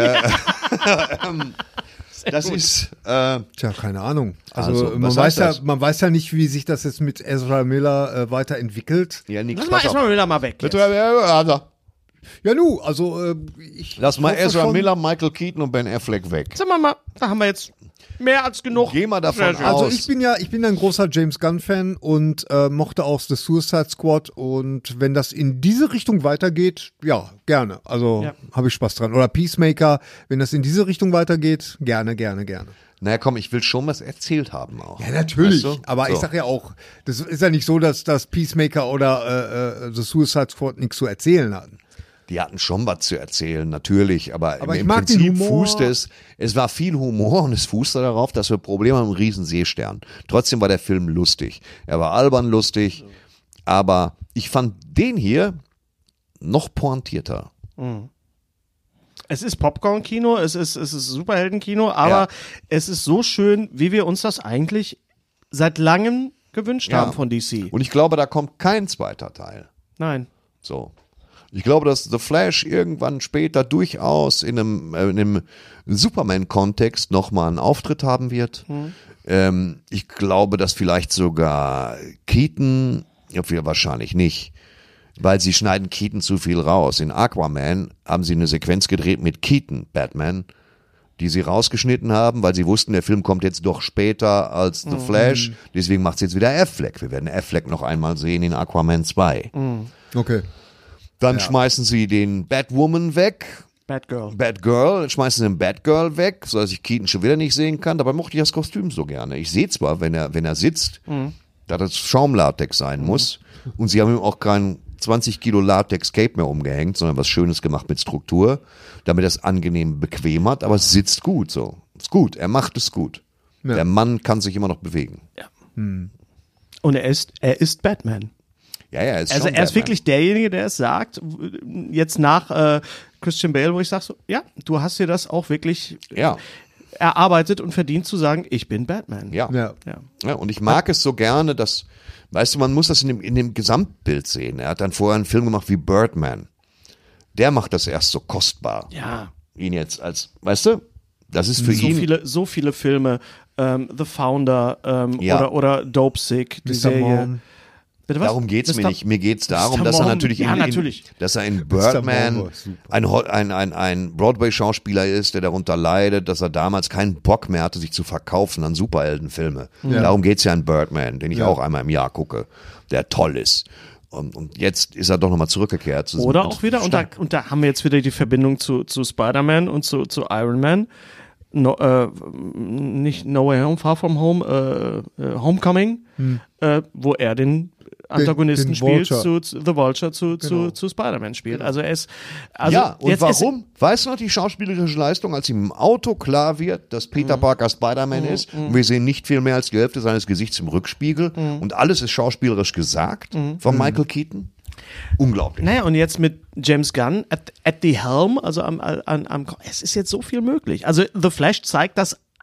Speaker 4: Das ist, äh,
Speaker 2: Tja, keine Ahnung. Also,
Speaker 4: Also,
Speaker 2: man,
Speaker 4: was
Speaker 2: weiß
Speaker 4: heißt
Speaker 2: ja,
Speaker 4: das?
Speaker 2: man weiß ja nicht, wie sich das jetzt mit Ezra Miller äh, weiterentwickelt.
Speaker 4: ja, nix.
Speaker 3: Lass mal
Speaker 4: Pass auf.
Speaker 3: erstmal wieder mal weg. Jetzt.
Speaker 4: Also,
Speaker 2: Ja, nu, also äh, ich
Speaker 4: lass mal
Speaker 2: hoffe
Speaker 4: Ezra
Speaker 2: schon-
Speaker 4: Miller, Michael Keaton und Ben Affleck weg.
Speaker 3: Sagen wir mal, da haben wir jetzt mehr als genug.
Speaker 4: Geh mal davon
Speaker 3: Flash.
Speaker 4: aus.
Speaker 2: Also ich bin ja, ich bin ja ein großer James Gunn-Fan und äh, mochte auch The Suicide Squad und wenn das in diese Richtung weitergeht, ja, gerne. Also
Speaker 3: Ja.
Speaker 2: habe ich Spaß dran. Oder Peacemaker, wenn das in diese Richtung weitergeht, gerne, gerne, gerne.
Speaker 4: Naja, komm, ich will schon was erzählt haben auch.
Speaker 2: Ja, natürlich.
Speaker 4: Weißt du?
Speaker 2: Aber ich
Speaker 4: So.
Speaker 2: sag ja auch, das ist ja nicht so, dass das Peacemaker oder äh, äh, The Suicide Squad nichts zu erzählen hatten.
Speaker 4: Die hatten schon was zu erzählen, natürlich, aber,
Speaker 2: Aber
Speaker 4: im,
Speaker 2: ich
Speaker 4: im
Speaker 2: mag den
Speaker 4: Prinzip
Speaker 2: Humor.
Speaker 4: fußte es, es war viel Humor und es fußte darauf, dass wir Probleme haben mit einem riesen Seestern. Trotzdem war der Film lustig. Er war albern lustig, aber ich fand den hier noch pointierter.
Speaker 3: Es ist Popcorn-Kino, es ist, es ist Superhelden-Kino, aber
Speaker 4: Ja.
Speaker 3: es ist so schön, wie wir uns das eigentlich seit langem gewünscht
Speaker 4: Ja.
Speaker 3: haben von D C.
Speaker 4: Und ich glaube, da kommt kein zweiter Teil.
Speaker 3: Nein.
Speaker 4: So. Ich glaube, dass The Flash irgendwann später durchaus in einem, äh, in einem Superman-Kontext nochmal einen Auftritt haben wird. Ähm, ich glaube, dass vielleicht sogar Keaton, ja, viel wahrscheinlich nicht, weil sie schneiden Keaton zu viel raus. In Aquaman haben sie eine Sequenz gedreht mit Keaton, Batman, die sie rausgeschnitten haben, weil sie wussten, der Film kommt jetzt doch später als The Flash. Deswegen macht es jetzt wieder Affleck. Wir werden Affleck noch einmal sehen in Aquaman zwei.
Speaker 2: Okay.
Speaker 4: Dann schmeißen sie den Batwoman weg.
Speaker 3: Batgirl.
Speaker 4: Batgirl, schmeißen sie den Batgirl weg, sodass ich Keaton schon wieder nicht sehen kann. Dabei mochte ich das Kostüm so gerne. Ich sehe zwar, wenn er, wenn er sitzt, da das Schaumlatex sein muss. Und sie haben ihm auch kein zwanzig Kilo Latex-Cape mehr umgehängt, sondern was Schönes gemacht mit Struktur, damit er es angenehm bequem hat. Aber es sitzt gut so. Ist gut, er macht es gut.
Speaker 2: Ja.
Speaker 4: Der Mann kann sich immer noch bewegen.
Speaker 3: Und er ist, er ist Batman.
Speaker 4: Ja, ja, er ist
Speaker 3: Also
Speaker 4: schon
Speaker 3: er ist
Speaker 4: Batman.
Speaker 3: wirklich derjenige, der es sagt, w- jetzt nach äh, Christian Bale, wo ich sage so, ja, du hast dir das auch wirklich
Speaker 4: Ja.
Speaker 3: erarbeitet und verdient zu sagen, ich bin Batman.
Speaker 4: Ja.
Speaker 2: Ja.
Speaker 3: Ja.
Speaker 4: Ja, und ich mag es so gerne, dass, weißt du, man muss das in dem, in dem Gesamtbild sehen. Er hat dann vorher einen Film gemacht wie Birdman. Der macht das erst so kostbar.
Speaker 3: Ja.
Speaker 4: Ihn jetzt als, weißt du, das ist für
Speaker 3: So
Speaker 4: ihn.
Speaker 3: viele, so viele Filme, ähm, The Founder ähm,
Speaker 4: Ja.
Speaker 3: oder, oder Dope Sick, die
Speaker 2: Mister
Speaker 3: Serie.
Speaker 2: Mom.
Speaker 3: Bitte was?
Speaker 4: Darum geht's mir
Speaker 3: Mister
Speaker 4: nicht. Mir geht's darum,
Speaker 3: Mister
Speaker 4: dass er
Speaker 3: Mom.
Speaker 4: natürlich,
Speaker 3: Ja,
Speaker 4: in,
Speaker 3: natürlich.
Speaker 4: In, dass er in
Speaker 2: Mister
Speaker 4: Birdman
Speaker 2: Mom war super.
Speaker 4: ein, Ho- ein, ein, ein Broadway-Schauspieler ist, der darunter leidet, dass er damals keinen Bock mehr hatte, sich zu verkaufen an Superheldenfilme.
Speaker 2: Ja.
Speaker 4: Darum geht's ja in Birdman, den ich
Speaker 2: Ja.
Speaker 4: auch einmal im Jahr gucke, der toll ist. Und, und jetzt ist er doch nochmal zurückgekehrt. Zu
Speaker 3: Oder auch wieder, und da, und da haben wir jetzt wieder die Verbindung zu, zu Spider-Man und zu, zu Iron Man. No, äh, nicht No Way Home, Far From Home, äh, äh, Homecoming, äh, wo er den Antagonisten
Speaker 2: den
Speaker 3: spielt,
Speaker 2: Vulture.
Speaker 3: zu, zu The Vulture zu,
Speaker 2: Genau.
Speaker 3: zu, zu Spider-Man spielt. Also er ist, also
Speaker 4: ja, und
Speaker 3: jetzt
Speaker 4: warum? Weißt du noch die schauspielerische Leistung, als ihm im Auto klar wird, dass Peter
Speaker 3: Mhm.
Speaker 4: Parker Spider-Man ist und wir sehen nicht viel mehr als die Hälfte seines Gesichts im Rückspiegel
Speaker 3: Mhm.
Speaker 4: und alles ist schauspielerisch gesagt von Michael Keaton? Unglaublich.
Speaker 3: Naja, und jetzt mit James Gunn at, at the helm, also am, am, am, es ist jetzt so viel möglich. Also The Flash zeigt, dass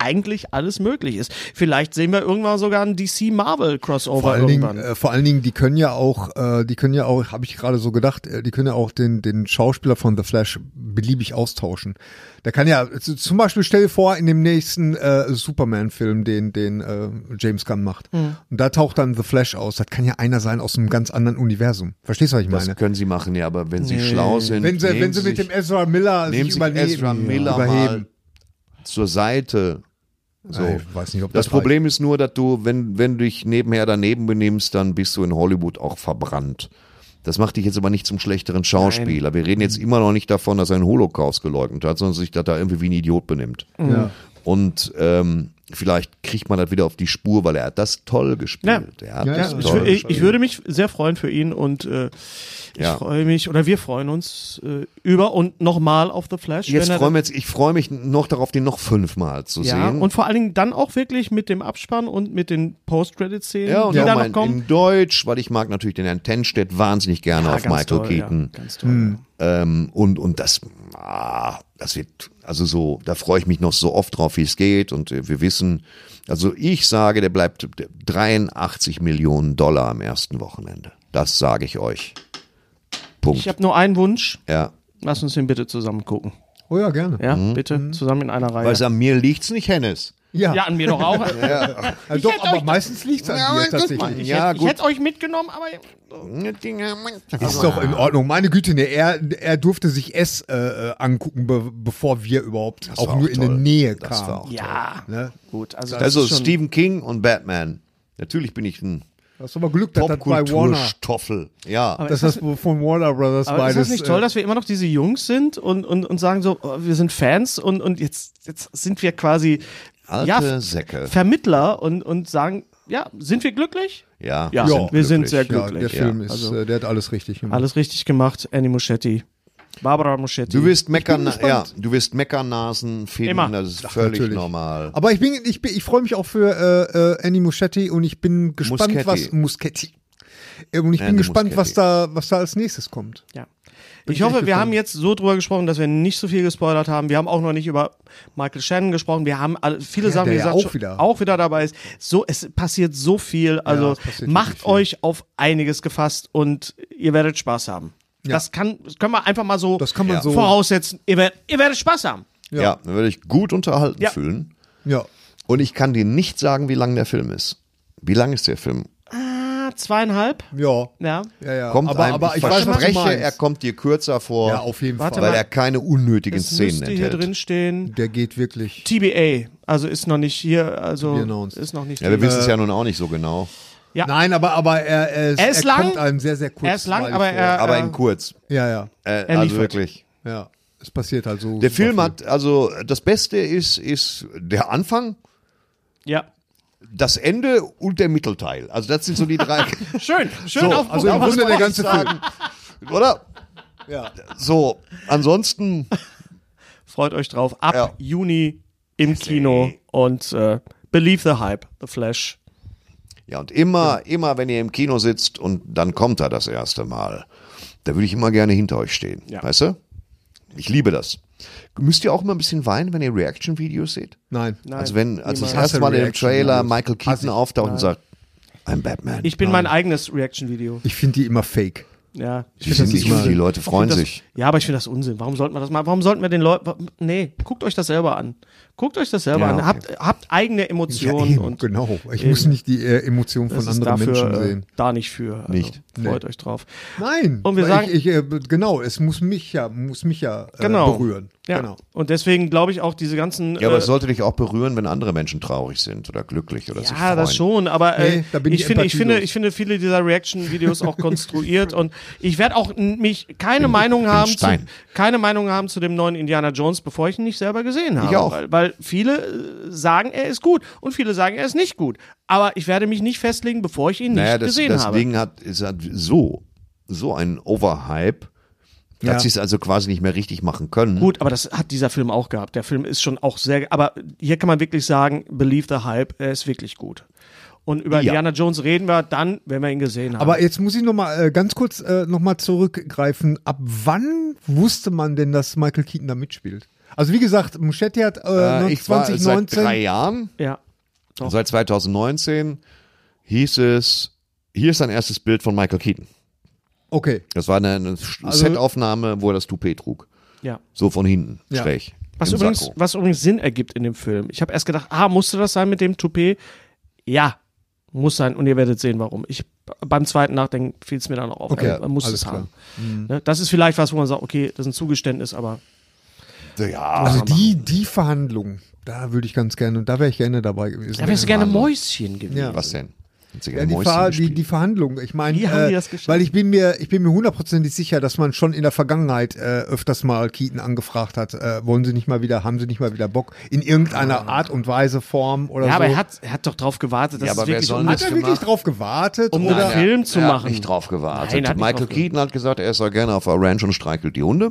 Speaker 3: eigentlich alles möglich ist. Vielleicht sehen wir irgendwann sogar ein D C-Marvel-Crossover
Speaker 2: Vor allen, Dingen,
Speaker 3: irgendwann.
Speaker 2: äh, vor allen Dingen, die können ja auch, äh, die können ja auch, habe ich gerade so gedacht, äh, die können ja auch den, den Schauspieler von The Flash beliebig austauschen. Der kann ja, z- zum Beispiel stell dir vor, in dem nächsten äh, Superman-Film, den, den äh, James Gunn macht.
Speaker 3: Hm.
Speaker 2: Und da taucht dann The Flash aus. Das kann ja einer sein aus einem ganz anderen Universum. Verstehst du, was ich
Speaker 4: Das
Speaker 2: meine?
Speaker 4: können sie machen, ja, aber wenn sie schlau sind,
Speaker 2: Wenn sie,
Speaker 4: nehmen
Speaker 2: wenn sie mit
Speaker 4: sich,
Speaker 2: dem Ezra Miller
Speaker 4: nehmen
Speaker 2: sich
Speaker 4: sich
Speaker 2: übernehmen,
Speaker 4: Ezra Miller
Speaker 2: überheben.
Speaker 4: mal zur Seite. So.
Speaker 2: Ich weiß nicht, ob
Speaker 4: Das
Speaker 2: das
Speaker 4: Problem ist nur, dass du, wenn, wenn du dich nebenher daneben benimmst, dann bist du in Hollywood auch verbrannt. Das macht dich jetzt aber nicht zum schlechteren Schauspieler. Wir reden jetzt immer noch nicht davon, dass er einen Holocaust geleugnet hat, sondern sich da da irgendwie wie ein Idiot benimmt.
Speaker 2: Ja.
Speaker 4: Und ähm, vielleicht kriegt man das wieder auf die Spur, weil er hat das toll gespielt. Er hat
Speaker 2: Ja,
Speaker 4: das
Speaker 2: ja.
Speaker 3: Ich,
Speaker 4: toll
Speaker 3: wür- ich,
Speaker 4: gespielt.
Speaker 3: ich würde mich sehr freuen für ihn und äh, ich
Speaker 4: Ja.
Speaker 3: freue mich, oder wir freuen uns äh, über und nochmal auf The Flash.
Speaker 4: Jetzt
Speaker 3: wenn er
Speaker 4: freuen wir jetzt, ich freue mich noch darauf, den noch fünfmal zu
Speaker 3: ja,
Speaker 4: sehen.
Speaker 3: und vor allen Dingen dann auch wirklich mit dem Abspann und mit den Post-Credit-Szenen,
Speaker 4: ja, und
Speaker 3: die
Speaker 4: auch
Speaker 3: da
Speaker 4: mal
Speaker 3: noch
Speaker 4: in,
Speaker 3: kommen.
Speaker 4: in Deutsch, weil ich mag natürlich den Herrn Tenstedt wahnsinnig gerne
Speaker 3: Ja,
Speaker 4: auf
Speaker 3: ganz
Speaker 4: Michael
Speaker 3: toll,
Speaker 4: Keaton.
Speaker 3: Ja, ganz toll.
Speaker 4: Ähm, und, und das, ah, das wird, also so, da freue ich mich noch so oft drauf, wie es geht. Und äh, wir wissen, also ich sage, der bleibt dreiundachtzig Millionen Dollar am ersten Wochenende. Das sage ich euch. Punkt.
Speaker 3: Ich habe nur einen Wunsch.
Speaker 4: Ja.
Speaker 3: Lass uns den bitte zusammen gucken.
Speaker 2: Oh ja, gerne.
Speaker 3: Ja, bitte zusammen in einer Reihe.
Speaker 4: Weil an mir liegt's nicht, Hennes.
Speaker 2: Ja,
Speaker 3: Ja, an mir doch auch.
Speaker 2: also
Speaker 3: ich
Speaker 2: doch,
Speaker 3: hätte
Speaker 2: aber
Speaker 3: euch-
Speaker 2: meistens liegt es an
Speaker 4: Ja,
Speaker 2: dir
Speaker 4: guck
Speaker 2: tatsächlich.
Speaker 4: mal.
Speaker 3: Ich,
Speaker 4: Ja,
Speaker 3: hätte, ich
Speaker 4: gut.
Speaker 3: hätte euch mitgenommen, aber
Speaker 2: Ist doch in Ordnung. Meine Güte, ne, er, er durfte sich S äh, äh, angucken, be bevor wir überhaupt
Speaker 4: Das
Speaker 2: auch
Speaker 4: war
Speaker 2: nur
Speaker 4: auch
Speaker 2: in der
Speaker 4: toll.
Speaker 2: Nähe
Speaker 4: Das war
Speaker 2: kamen.
Speaker 4: auch
Speaker 3: ja,
Speaker 2: Ne?
Speaker 3: gut. Also, das
Speaker 4: Also
Speaker 3: ist schon,
Speaker 4: Stephen King und Batman. Natürlich bin ich ein
Speaker 2: Das ist aber Glück, dass das bei Warner,
Speaker 4: Popkulturstoffel. Ja.
Speaker 3: Aber
Speaker 2: dass
Speaker 3: ist
Speaker 2: das von Warner Brothers
Speaker 3: aber ist
Speaker 2: beides.
Speaker 3: das nicht toll,
Speaker 2: äh,
Speaker 3: dass wir immer noch diese Jungs sind und, und, und sagen so, oh, wir sind Fans und, und jetzt, jetzt sind wir quasi
Speaker 4: Alte
Speaker 3: ja,
Speaker 4: Säcke.
Speaker 3: Vermittler und, und sagen, ja, sind wir glücklich?
Speaker 4: Ja,
Speaker 3: Ja,
Speaker 2: Ja,
Speaker 3: wir sind
Speaker 4: glücklich.
Speaker 3: sehr
Speaker 2: ja,
Speaker 3: glücklich.
Speaker 2: der Film
Speaker 3: ja.
Speaker 2: ist,
Speaker 3: Also,
Speaker 2: äh, der hat alles richtig gemacht.
Speaker 3: alles richtig gemacht, Annie Muschietti. Barbara Muschietti.
Speaker 4: Du wirst Mecker,
Speaker 2: bin
Speaker 4: ja,
Speaker 2: gespannt.
Speaker 4: du wirst Meckernasen finden,
Speaker 3: Immer.
Speaker 4: das ist völlig
Speaker 2: natürlich.
Speaker 4: normal.
Speaker 2: Aber ich bin, ich bin, ich freue mich auch für äh, äh, Annie Muschietti und ich bin gespannt,
Speaker 4: Muschietti.
Speaker 2: was Muschetti. Äh, Und ich bin
Speaker 4: Andy
Speaker 2: gespannt, was
Speaker 4: Muschietti.
Speaker 2: da, was da als nächstes kommt.
Speaker 3: Ja.
Speaker 2: Bin
Speaker 3: Ich
Speaker 2: ich
Speaker 3: hoffe,
Speaker 2: echt
Speaker 3: wir
Speaker 2: gespannt.
Speaker 3: haben jetzt so drüber gesprochen, dass wir nicht so viel gespoilert haben. Wir haben auch noch nicht über Michael Shannon gesprochen. Wir haben alle, viele
Speaker 2: Ja,
Speaker 3: Sachen,
Speaker 2: der
Speaker 3: wie
Speaker 2: ja
Speaker 3: gesagt,
Speaker 2: auch
Speaker 3: schon-
Speaker 2: wieder.
Speaker 3: auch wieder dabei ist. So, es passiert so viel. Also
Speaker 2: es passiert
Speaker 3: macht
Speaker 2: wirklich viel.
Speaker 3: euch auf einiges gefasst und ihr werdet Spaß haben.
Speaker 2: Ja.
Speaker 3: Das kann, das können wir einfach mal so,
Speaker 2: Das kann man
Speaker 4: Ja.
Speaker 2: so.
Speaker 3: voraussetzen. Ihr werdet, ihr werdet Spaß haben.
Speaker 2: Ja.
Speaker 4: Ja, dann würde ich gut unterhalten
Speaker 3: Ja.
Speaker 4: fühlen.
Speaker 2: Ja.
Speaker 4: Und ich kann dir nicht sagen, wie lang der Film ist. Wie lang ist der Film?
Speaker 3: Ah, zweieinhalb.
Speaker 2: Ja.
Speaker 3: Ja.
Speaker 2: Ja, ja.
Speaker 4: Kommt
Speaker 2: aber,
Speaker 4: einem,
Speaker 2: aber
Speaker 4: ich
Speaker 2: ich weiß, was du
Speaker 4: verspreche,
Speaker 2: meinst.
Speaker 4: er kommt dir kürzer vor,
Speaker 2: Ja, auf jeden
Speaker 3: Warte
Speaker 2: Fall.
Speaker 4: weil
Speaker 3: mal.
Speaker 4: er keine unnötigen
Speaker 3: Es
Speaker 4: Szenen
Speaker 3: müsste hier
Speaker 4: enthält.
Speaker 3: drin stehen.
Speaker 2: Der geht wirklich.
Speaker 3: T B A. Also ist noch nicht hier, also
Speaker 2: To be announced.
Speaker 3: ist noch nicht.
Speaker 4: Ja, wir
Speaker 3: die-
Speaker 4: wissen es ja nun auch nicht so genau.
Speaker 3: Ja.
Speaker 2: Nein, aber, aber er, er,
Speaker 3: Er ist
Speaker 2: er
Speaker 3: lang.
Speaker 2: kommt einem sehr, sehr kurz.
Speaker 3: Er ist lang, aber er-
Speaker 4: Aber
Speaker 3: äh,
Speaker 4: in kurz.
Speaker 2: Ja, ja.
Speaker 4: Äh,
Speaker 3: er
Speaker 4: also
Speaker 3: liefert.
Speaker 4: wirklich.
Speaker 2: Ja. Es passiert halt so.
Speaker 4: Der
Speaker 2: super
Speaker 4: Film
Speaker 2: viel.
Speaker 4: hat, also das Beste ist, ist der Anfang,
Speaker 3: Ja.
Speaker 4: das Ende und der Mittelteil. Also das sind so die drei.
Speaker 3: Schön, schön
Speaker 4: So,
Speaker 3: auf
Speaker 2: Also im
Speaker 3: auf-
Speaker 2: Grunde der
Speaker 4: wollte
Speaker 2: ganze
Speaker 4: ich
Speaker 2: Film.
Speaker 4: sagen. Oder?
Speaker 2: Ja.
Speaker 4: So, ansonsten,
Speaker 3: Freut euch drauf. Ab
Speaker 4: Ja.
Speaker 3: Juni im Kino und äh, Believe the Hype, The Flash.
Speaker 4: ja, und immer, immer, wenn ihr im Kino sitzt und dann kommt er das erste Mal, da würde ich immer gerne hinter euch stehen.
Speaker 3: Ja.
Speaker 4: Weißt du? Ich liebe das. Müsst ihr auch immer ein bisschen weinen, wenn ihr Reaction-Videos seht?
Speaker 2: Nein.
Speaker 3: Nein,
Speaker 4: Also wenn, als das
Speaker 3: niemals.
Speaker 4: erste Mal im
Speaker 2: Reaction-Videos.
Speaker 4: Trailer Michael
Speaker 2: Hasse
Speaker 4: Keaton
Speaker 2: ich.
Speaker 4: auftaucht und
Speaker 3: Nein.
Speaker 4: sagt, I'm Batman.
Speaker 3: Ich bin mein eigenes Reaction-Video.
Speaker 2: Ich finde die immer fake.
Speaker 3: Ja.
Speaker 4: die, sind nicht,
Speaker 2: immer-
Speaker 4: die Leute freuen
Speaker 3: das,
Speaker 4: sich.
Speaker 3: Ja, aber ich finde das Unsinn. Warum sollten wir das mal? Warum sollten wir den Leuten. Nee, guckt euch das selber an. Guckt euch das selber
Speaker 4: Ja,
Speaker 3: an.
Speaker 4: okay.
Speaker 3: Habt, habt eigene
Speaker 2: Ja,
Speaker 3: Emotionen
Speaker 2: eben,
Speaker 3: und
Speaker 2: genau. Ich
Speaker 3: eben.
Speaker 2: muss nicht die äh, Emotionen von
Speaker 3: das ist
Speaker 2: anderen
Speaker 3: dafür
Speaker 2: Menschen
Speaker 3: äh,
Speaker 2: sehen.
Speaker 3: da nicht für. Also,
Speaker 4: Nicht.
Speaker 3: Freut
Speaker 2: Nee.
Speaker 3: euch drauf.
Speaker 2: Nein.
Speaker 3: Und wir
Speaker 2: weil
Speaker 3: sagen-
Speaker 2: ich, ich, äh, genau, es muss mich ja, muss mich ja äh,
Speaker 3: Genau.
Speaker 2: berühren.
Speaker 3: Ja.
Speaker 2: Genau.
Speaker 3: Und deswegen glaube ich auch diese ganzen.
Speaker 4: Ja, aber
Speaker 3: äh,
Speaker 4: es sollte dich auch berühren, wenn andere Menschen traurig sind oder glücklich oder sich freuen.
Speaker 3: Ja, das schon, aber äh,
Speaker 2: Nee, da bin ich
Speaker 3: ich, finde, ich, finde,
Speaker 2: empathielos.
Speaker 3: ich finde viele dieser Reaction-Videos auch konstruiert und ich werde auch n- mich keine Meinung haben zu,
Speaker 4: Stein.
Speaker 3: keine Meinung haben zu dem neuen Indiana Jones, bevor ich ihn nicht selber gesehen habe.
Speaker 4: Ich auch.
Speaker 3: Weil, weil viele äh, sagen, er ist gut und viele sagen, er ist nicht gut. Aber ich werde mich nicht festlegen, bevor ich ihn nicht
Speaker 4: Naja, das,
Speaker 3: gesehen
Speaker 4: das
Speaker 3: habe.
Speaker 4: Ding hat, ist hat so, so ein Overhype,
Speaker 2: Ja.
Speaker 4: dass sie es also quasi nicht mehr richtig machen können.
Speaker 3: Gut, aber das hat dieser Film auch gehabt. Der Film ist schon auch sehr, aber hier kann man wirklich sagen, believe the hype, er ist wirklich gut. Und über
Speaker 4: Ja.
Speaker 3: Indiana Jones reden wir dann, wenn wir ihn gesehen haben.
Speaker 2: Aber jetzt muss ich noch mal äh, ganz kurz äh, noch mal zurückgreifen. Ab wann wusste man denn, dass Michael Keaton da mitspielt? Also wie gesagt, Muschietti hat äh,
Speaker 4: Äh, ich war
Speaker 2: zwanzig
Speaker 4: seit
Speaker 2: neunzehn.
Speaker 4: drei Jahren,
Speaker 3: ja. Doch.
Speaker 4: seit zwanzig neunzehn hieß es, hier ist sein erstes Bild von Michael Keaton.
Speaker 2: Okay.
Speaker 4: Das war eine, eine
Speaker 2: Also-
Speaker 4: Setaufnahme, wo er das Toupet trug.
Speaker 3: Ja.
Speaker 4: So von hinten,
Speaker 2: Ja.
Speaker 4: schräg.
Speaker 3: Was
Speaker 4: im
Speaker 3: übrigens,
Speaker 4: Sakko.
Speaker 3: was übrigens Sinn ergibt in dem Film. Ich habe erst gedacht, ah, musste das sein mit dem Toupet? Ja, muss sein. Und ihr werdet sehen, warum. Ich, beim zweiten Nachdenken fiel es mir dann auch auf.
Speaker 2: Okay,
Speaker 3: Also, man muss
Speaker 2: alles
Speaker 3: es
Speaker 2: klar.
Speaker 3: haben. Ne? Das ist vielleicht was, wo man sagt, okay, das ist ein Zugeständnis, aber
Speaker 4: Ja,
Speaker 2: Also die, die Verhandlung, da würde ich ganz gerne, und da wäre ich gerne dabei gewesen.
Speaker 3: da wärst du gerne Mäuschen gewesen.
Speaker 2: Ja.
Speaker 4: was denn? Hat sie
Speaker 2: Ja,
Speaker 4: gerne
Speaker 2: die,
Speaker 4: Mäuschen
Speaker 2: Ver die,
Speaker 4: gespielt?
Speaker 2: die Verhandlung. Ich meine,
Speaker 3: Wie haben die
Speaker 2: äh,
Speaker 3: das geschafft?
Speaker 2: weil ich bin mir, ich bin mir hundertprozentig sicher, dass man schon in der Vergangenheit äh, öfters mal Keaton angefragt hat, äh, wollen Sie nicht mal wieder, haben Sie nicht mal wieder Bock in irgendeiner Art und Weise, Form oder
Speaker 3: Ja,
Speaker 2: so.
Speaker 3: aber er hat, er hat doch drauf gewartet, dass
Speaker 4: Ja, aber
Speaker 3: es
Speaker 4: wer
Speaker 3: wirklich
Speaker 4: soll
Speaker 3: um,
Speaker 2: hat er wirklich
Speaker 4: gemacht?
Speaker 2: drauf gewartet?
Speaker 3: Um
Speaker 2: oder?
Speaker 3: einen Film zu
Speaker 4: er
Speaker 3: machen.
Speaker 4: Hat nicht drauf gewartet.
Speaker 3: Nein, er hat nicht
Speaker 4: Michael
Speaker 3: drauf gewartet.
Speaker 4: Keaton hat gesagt, er ist ja gerne auf der Ranch und streichelt die Hunde.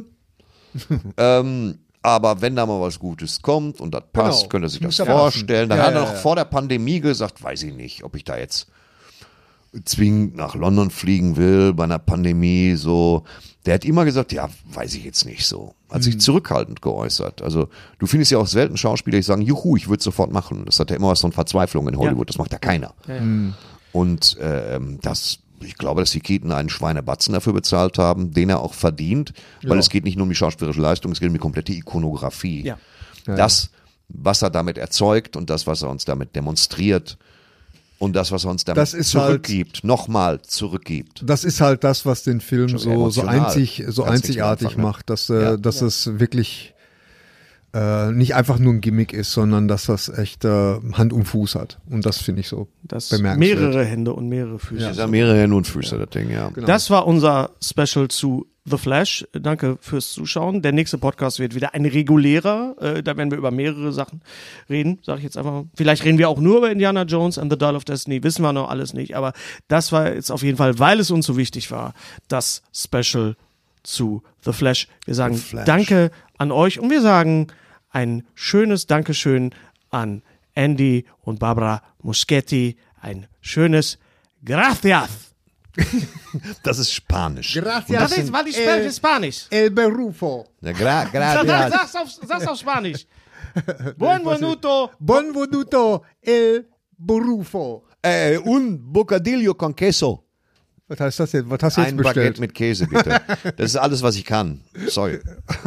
Speaker 4: ähm, aber wenn da mal was Gutes kommt und das passt,
Speaker 2: Genau.
Speaker 4: könnte er sich
Speaker 2: Muss
Speaker 4: das
Speaker 2: ja passen.
Speaker 4: vorstellen. Dann
Speaker 2: Ja,
Speaker 4: hat er
Speaker 2: ja,
Speaker 4: noch
Speaker 2: ja.
Speaker 4: vor der Pandemie gesagt, weiß ich nicht, ob ich da jetzt zwingend nach London fliegen will bei einer Pandemie. So, der hat immer gesagt, ja, weiß ich jetzt nicht so. Hat
Speaker 2: Mhm.
Speaker 4: sich zurückhaltend geäußert. Also du findest ja auch selten Schauspieler, die sagen, juhu, ich würde es sofort machen. Das hat ja immer was von Verzweiflung in Hollywood. Das macht ja keiner.
Speaker 3: Ja, ja.
Speaker 4: Und ähm, das, ich glaube, dass die Keaton einen Schweinebatzen dafür bezahlt haben, den er auch verdient, weil
Speaker 2: Ja.
Speaker 4: es geht nicht nur um die schauspielerische Leistung, es geht um die komplette Ikonografie.
Speaker 3: Ja.
Speaker 4: Das, was er damit erzeugt und das, was er uns damit demonstriert und das, was er uns damit
Speaker 2: Das ist halt-
Speaker 4: zurückgibt, nochmal zurückgibt.
Speaker 2: Das ist halt das, was den Film
Speaker 4: Schon
Speaker 2: so, so,
Speaker 4: emotional.
Speaker 2: einzig, so
Speaker 4: Kannst nicht
Speaker 2: einzigartig
Speaker 4: einfach, ne?
Speaker 2: macht, dass, äh,
Speaker 4: Ja.
Speaker 2: dass es wirklich äh, nicht einfach nur ein Gimmick ist, sondern dass das echt äh, Hand und Fuß hat. Und das finde ich so
Speaker 3: Das
Speaker 2: bemerkenswert.
Speaker 3: mehrere Hände und mehrere Füße.
Speaker 4: Das sind mehrere Hände und Füße, das Ding, ja.
Speaker 2: Genau.
Speaker 3: Das war unser Special zu The Flash. Danke fürs Zuschauen. Der nächste Podcast wird wieder ein regulärer. Äh, da werden wir über mehrere Sachen reden, sage ich jetzt einfach mal. Vielleicht reden wir auch nur über Indiana Jones and the Dial of Destiny. Wissen wir noch alles nicht. Aber das war jetzt auf jeden Fall, weil es uns so wichtig war, das Special zu The Flash. Wir sagen
Speaker 4: Flash.
Speaker 3: Danke an euch und wir sagen ein schönes Dankeschön an Andy und Barbara Muschietti. Ein schönes Gracias.
Speaker 4: Das ist Spanisch.
Speaker 2: Gracias.
Speaker 3: Das ist, weil ich spreche Spanisch.
Speaker 2: El Berufo.
Speaker 4: Ja, gra
Speaker 3: Sag,
Speaker 4: gracias.
Speaker 3: sag's, auf, sag's auf Spanisch. Buonvenuto.
Speaker 2: Buonvenuto El Berufo.
Speaker 4: äh, un bocadillo con queso.
Speaker 2: Was heißt das jetzt? Was hast du jetzt
Speaker 4: Ein
Speaker 2: bestellt?
Speaker 4: Baguette mit Käse, bitte. Das ist alles, was ich kann. Sorry.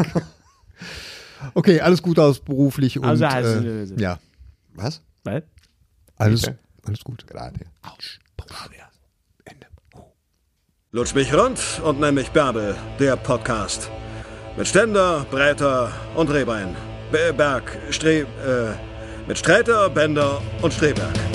Speaker 2: Okay, alles gut aus beruflich und
Speaker 3: Also, also,
Speaker 2: äh,
Speaker 3: also.
Speaker 2: ja,
Speaker 4: Was?
Speaker 3: Was?
Speaker 2: alles,
Speaker 4: Bitte?
Speaker 2: alles gut.
Speaker 4: Gerade.
Speaker 1: Lutsch mich rund und nenn mich Bärbel, der Podcast. Mit Ständer, Breiter und Rehbein. Be- Berg, Stre... Äh, mit Sträter, Bender und Streberg.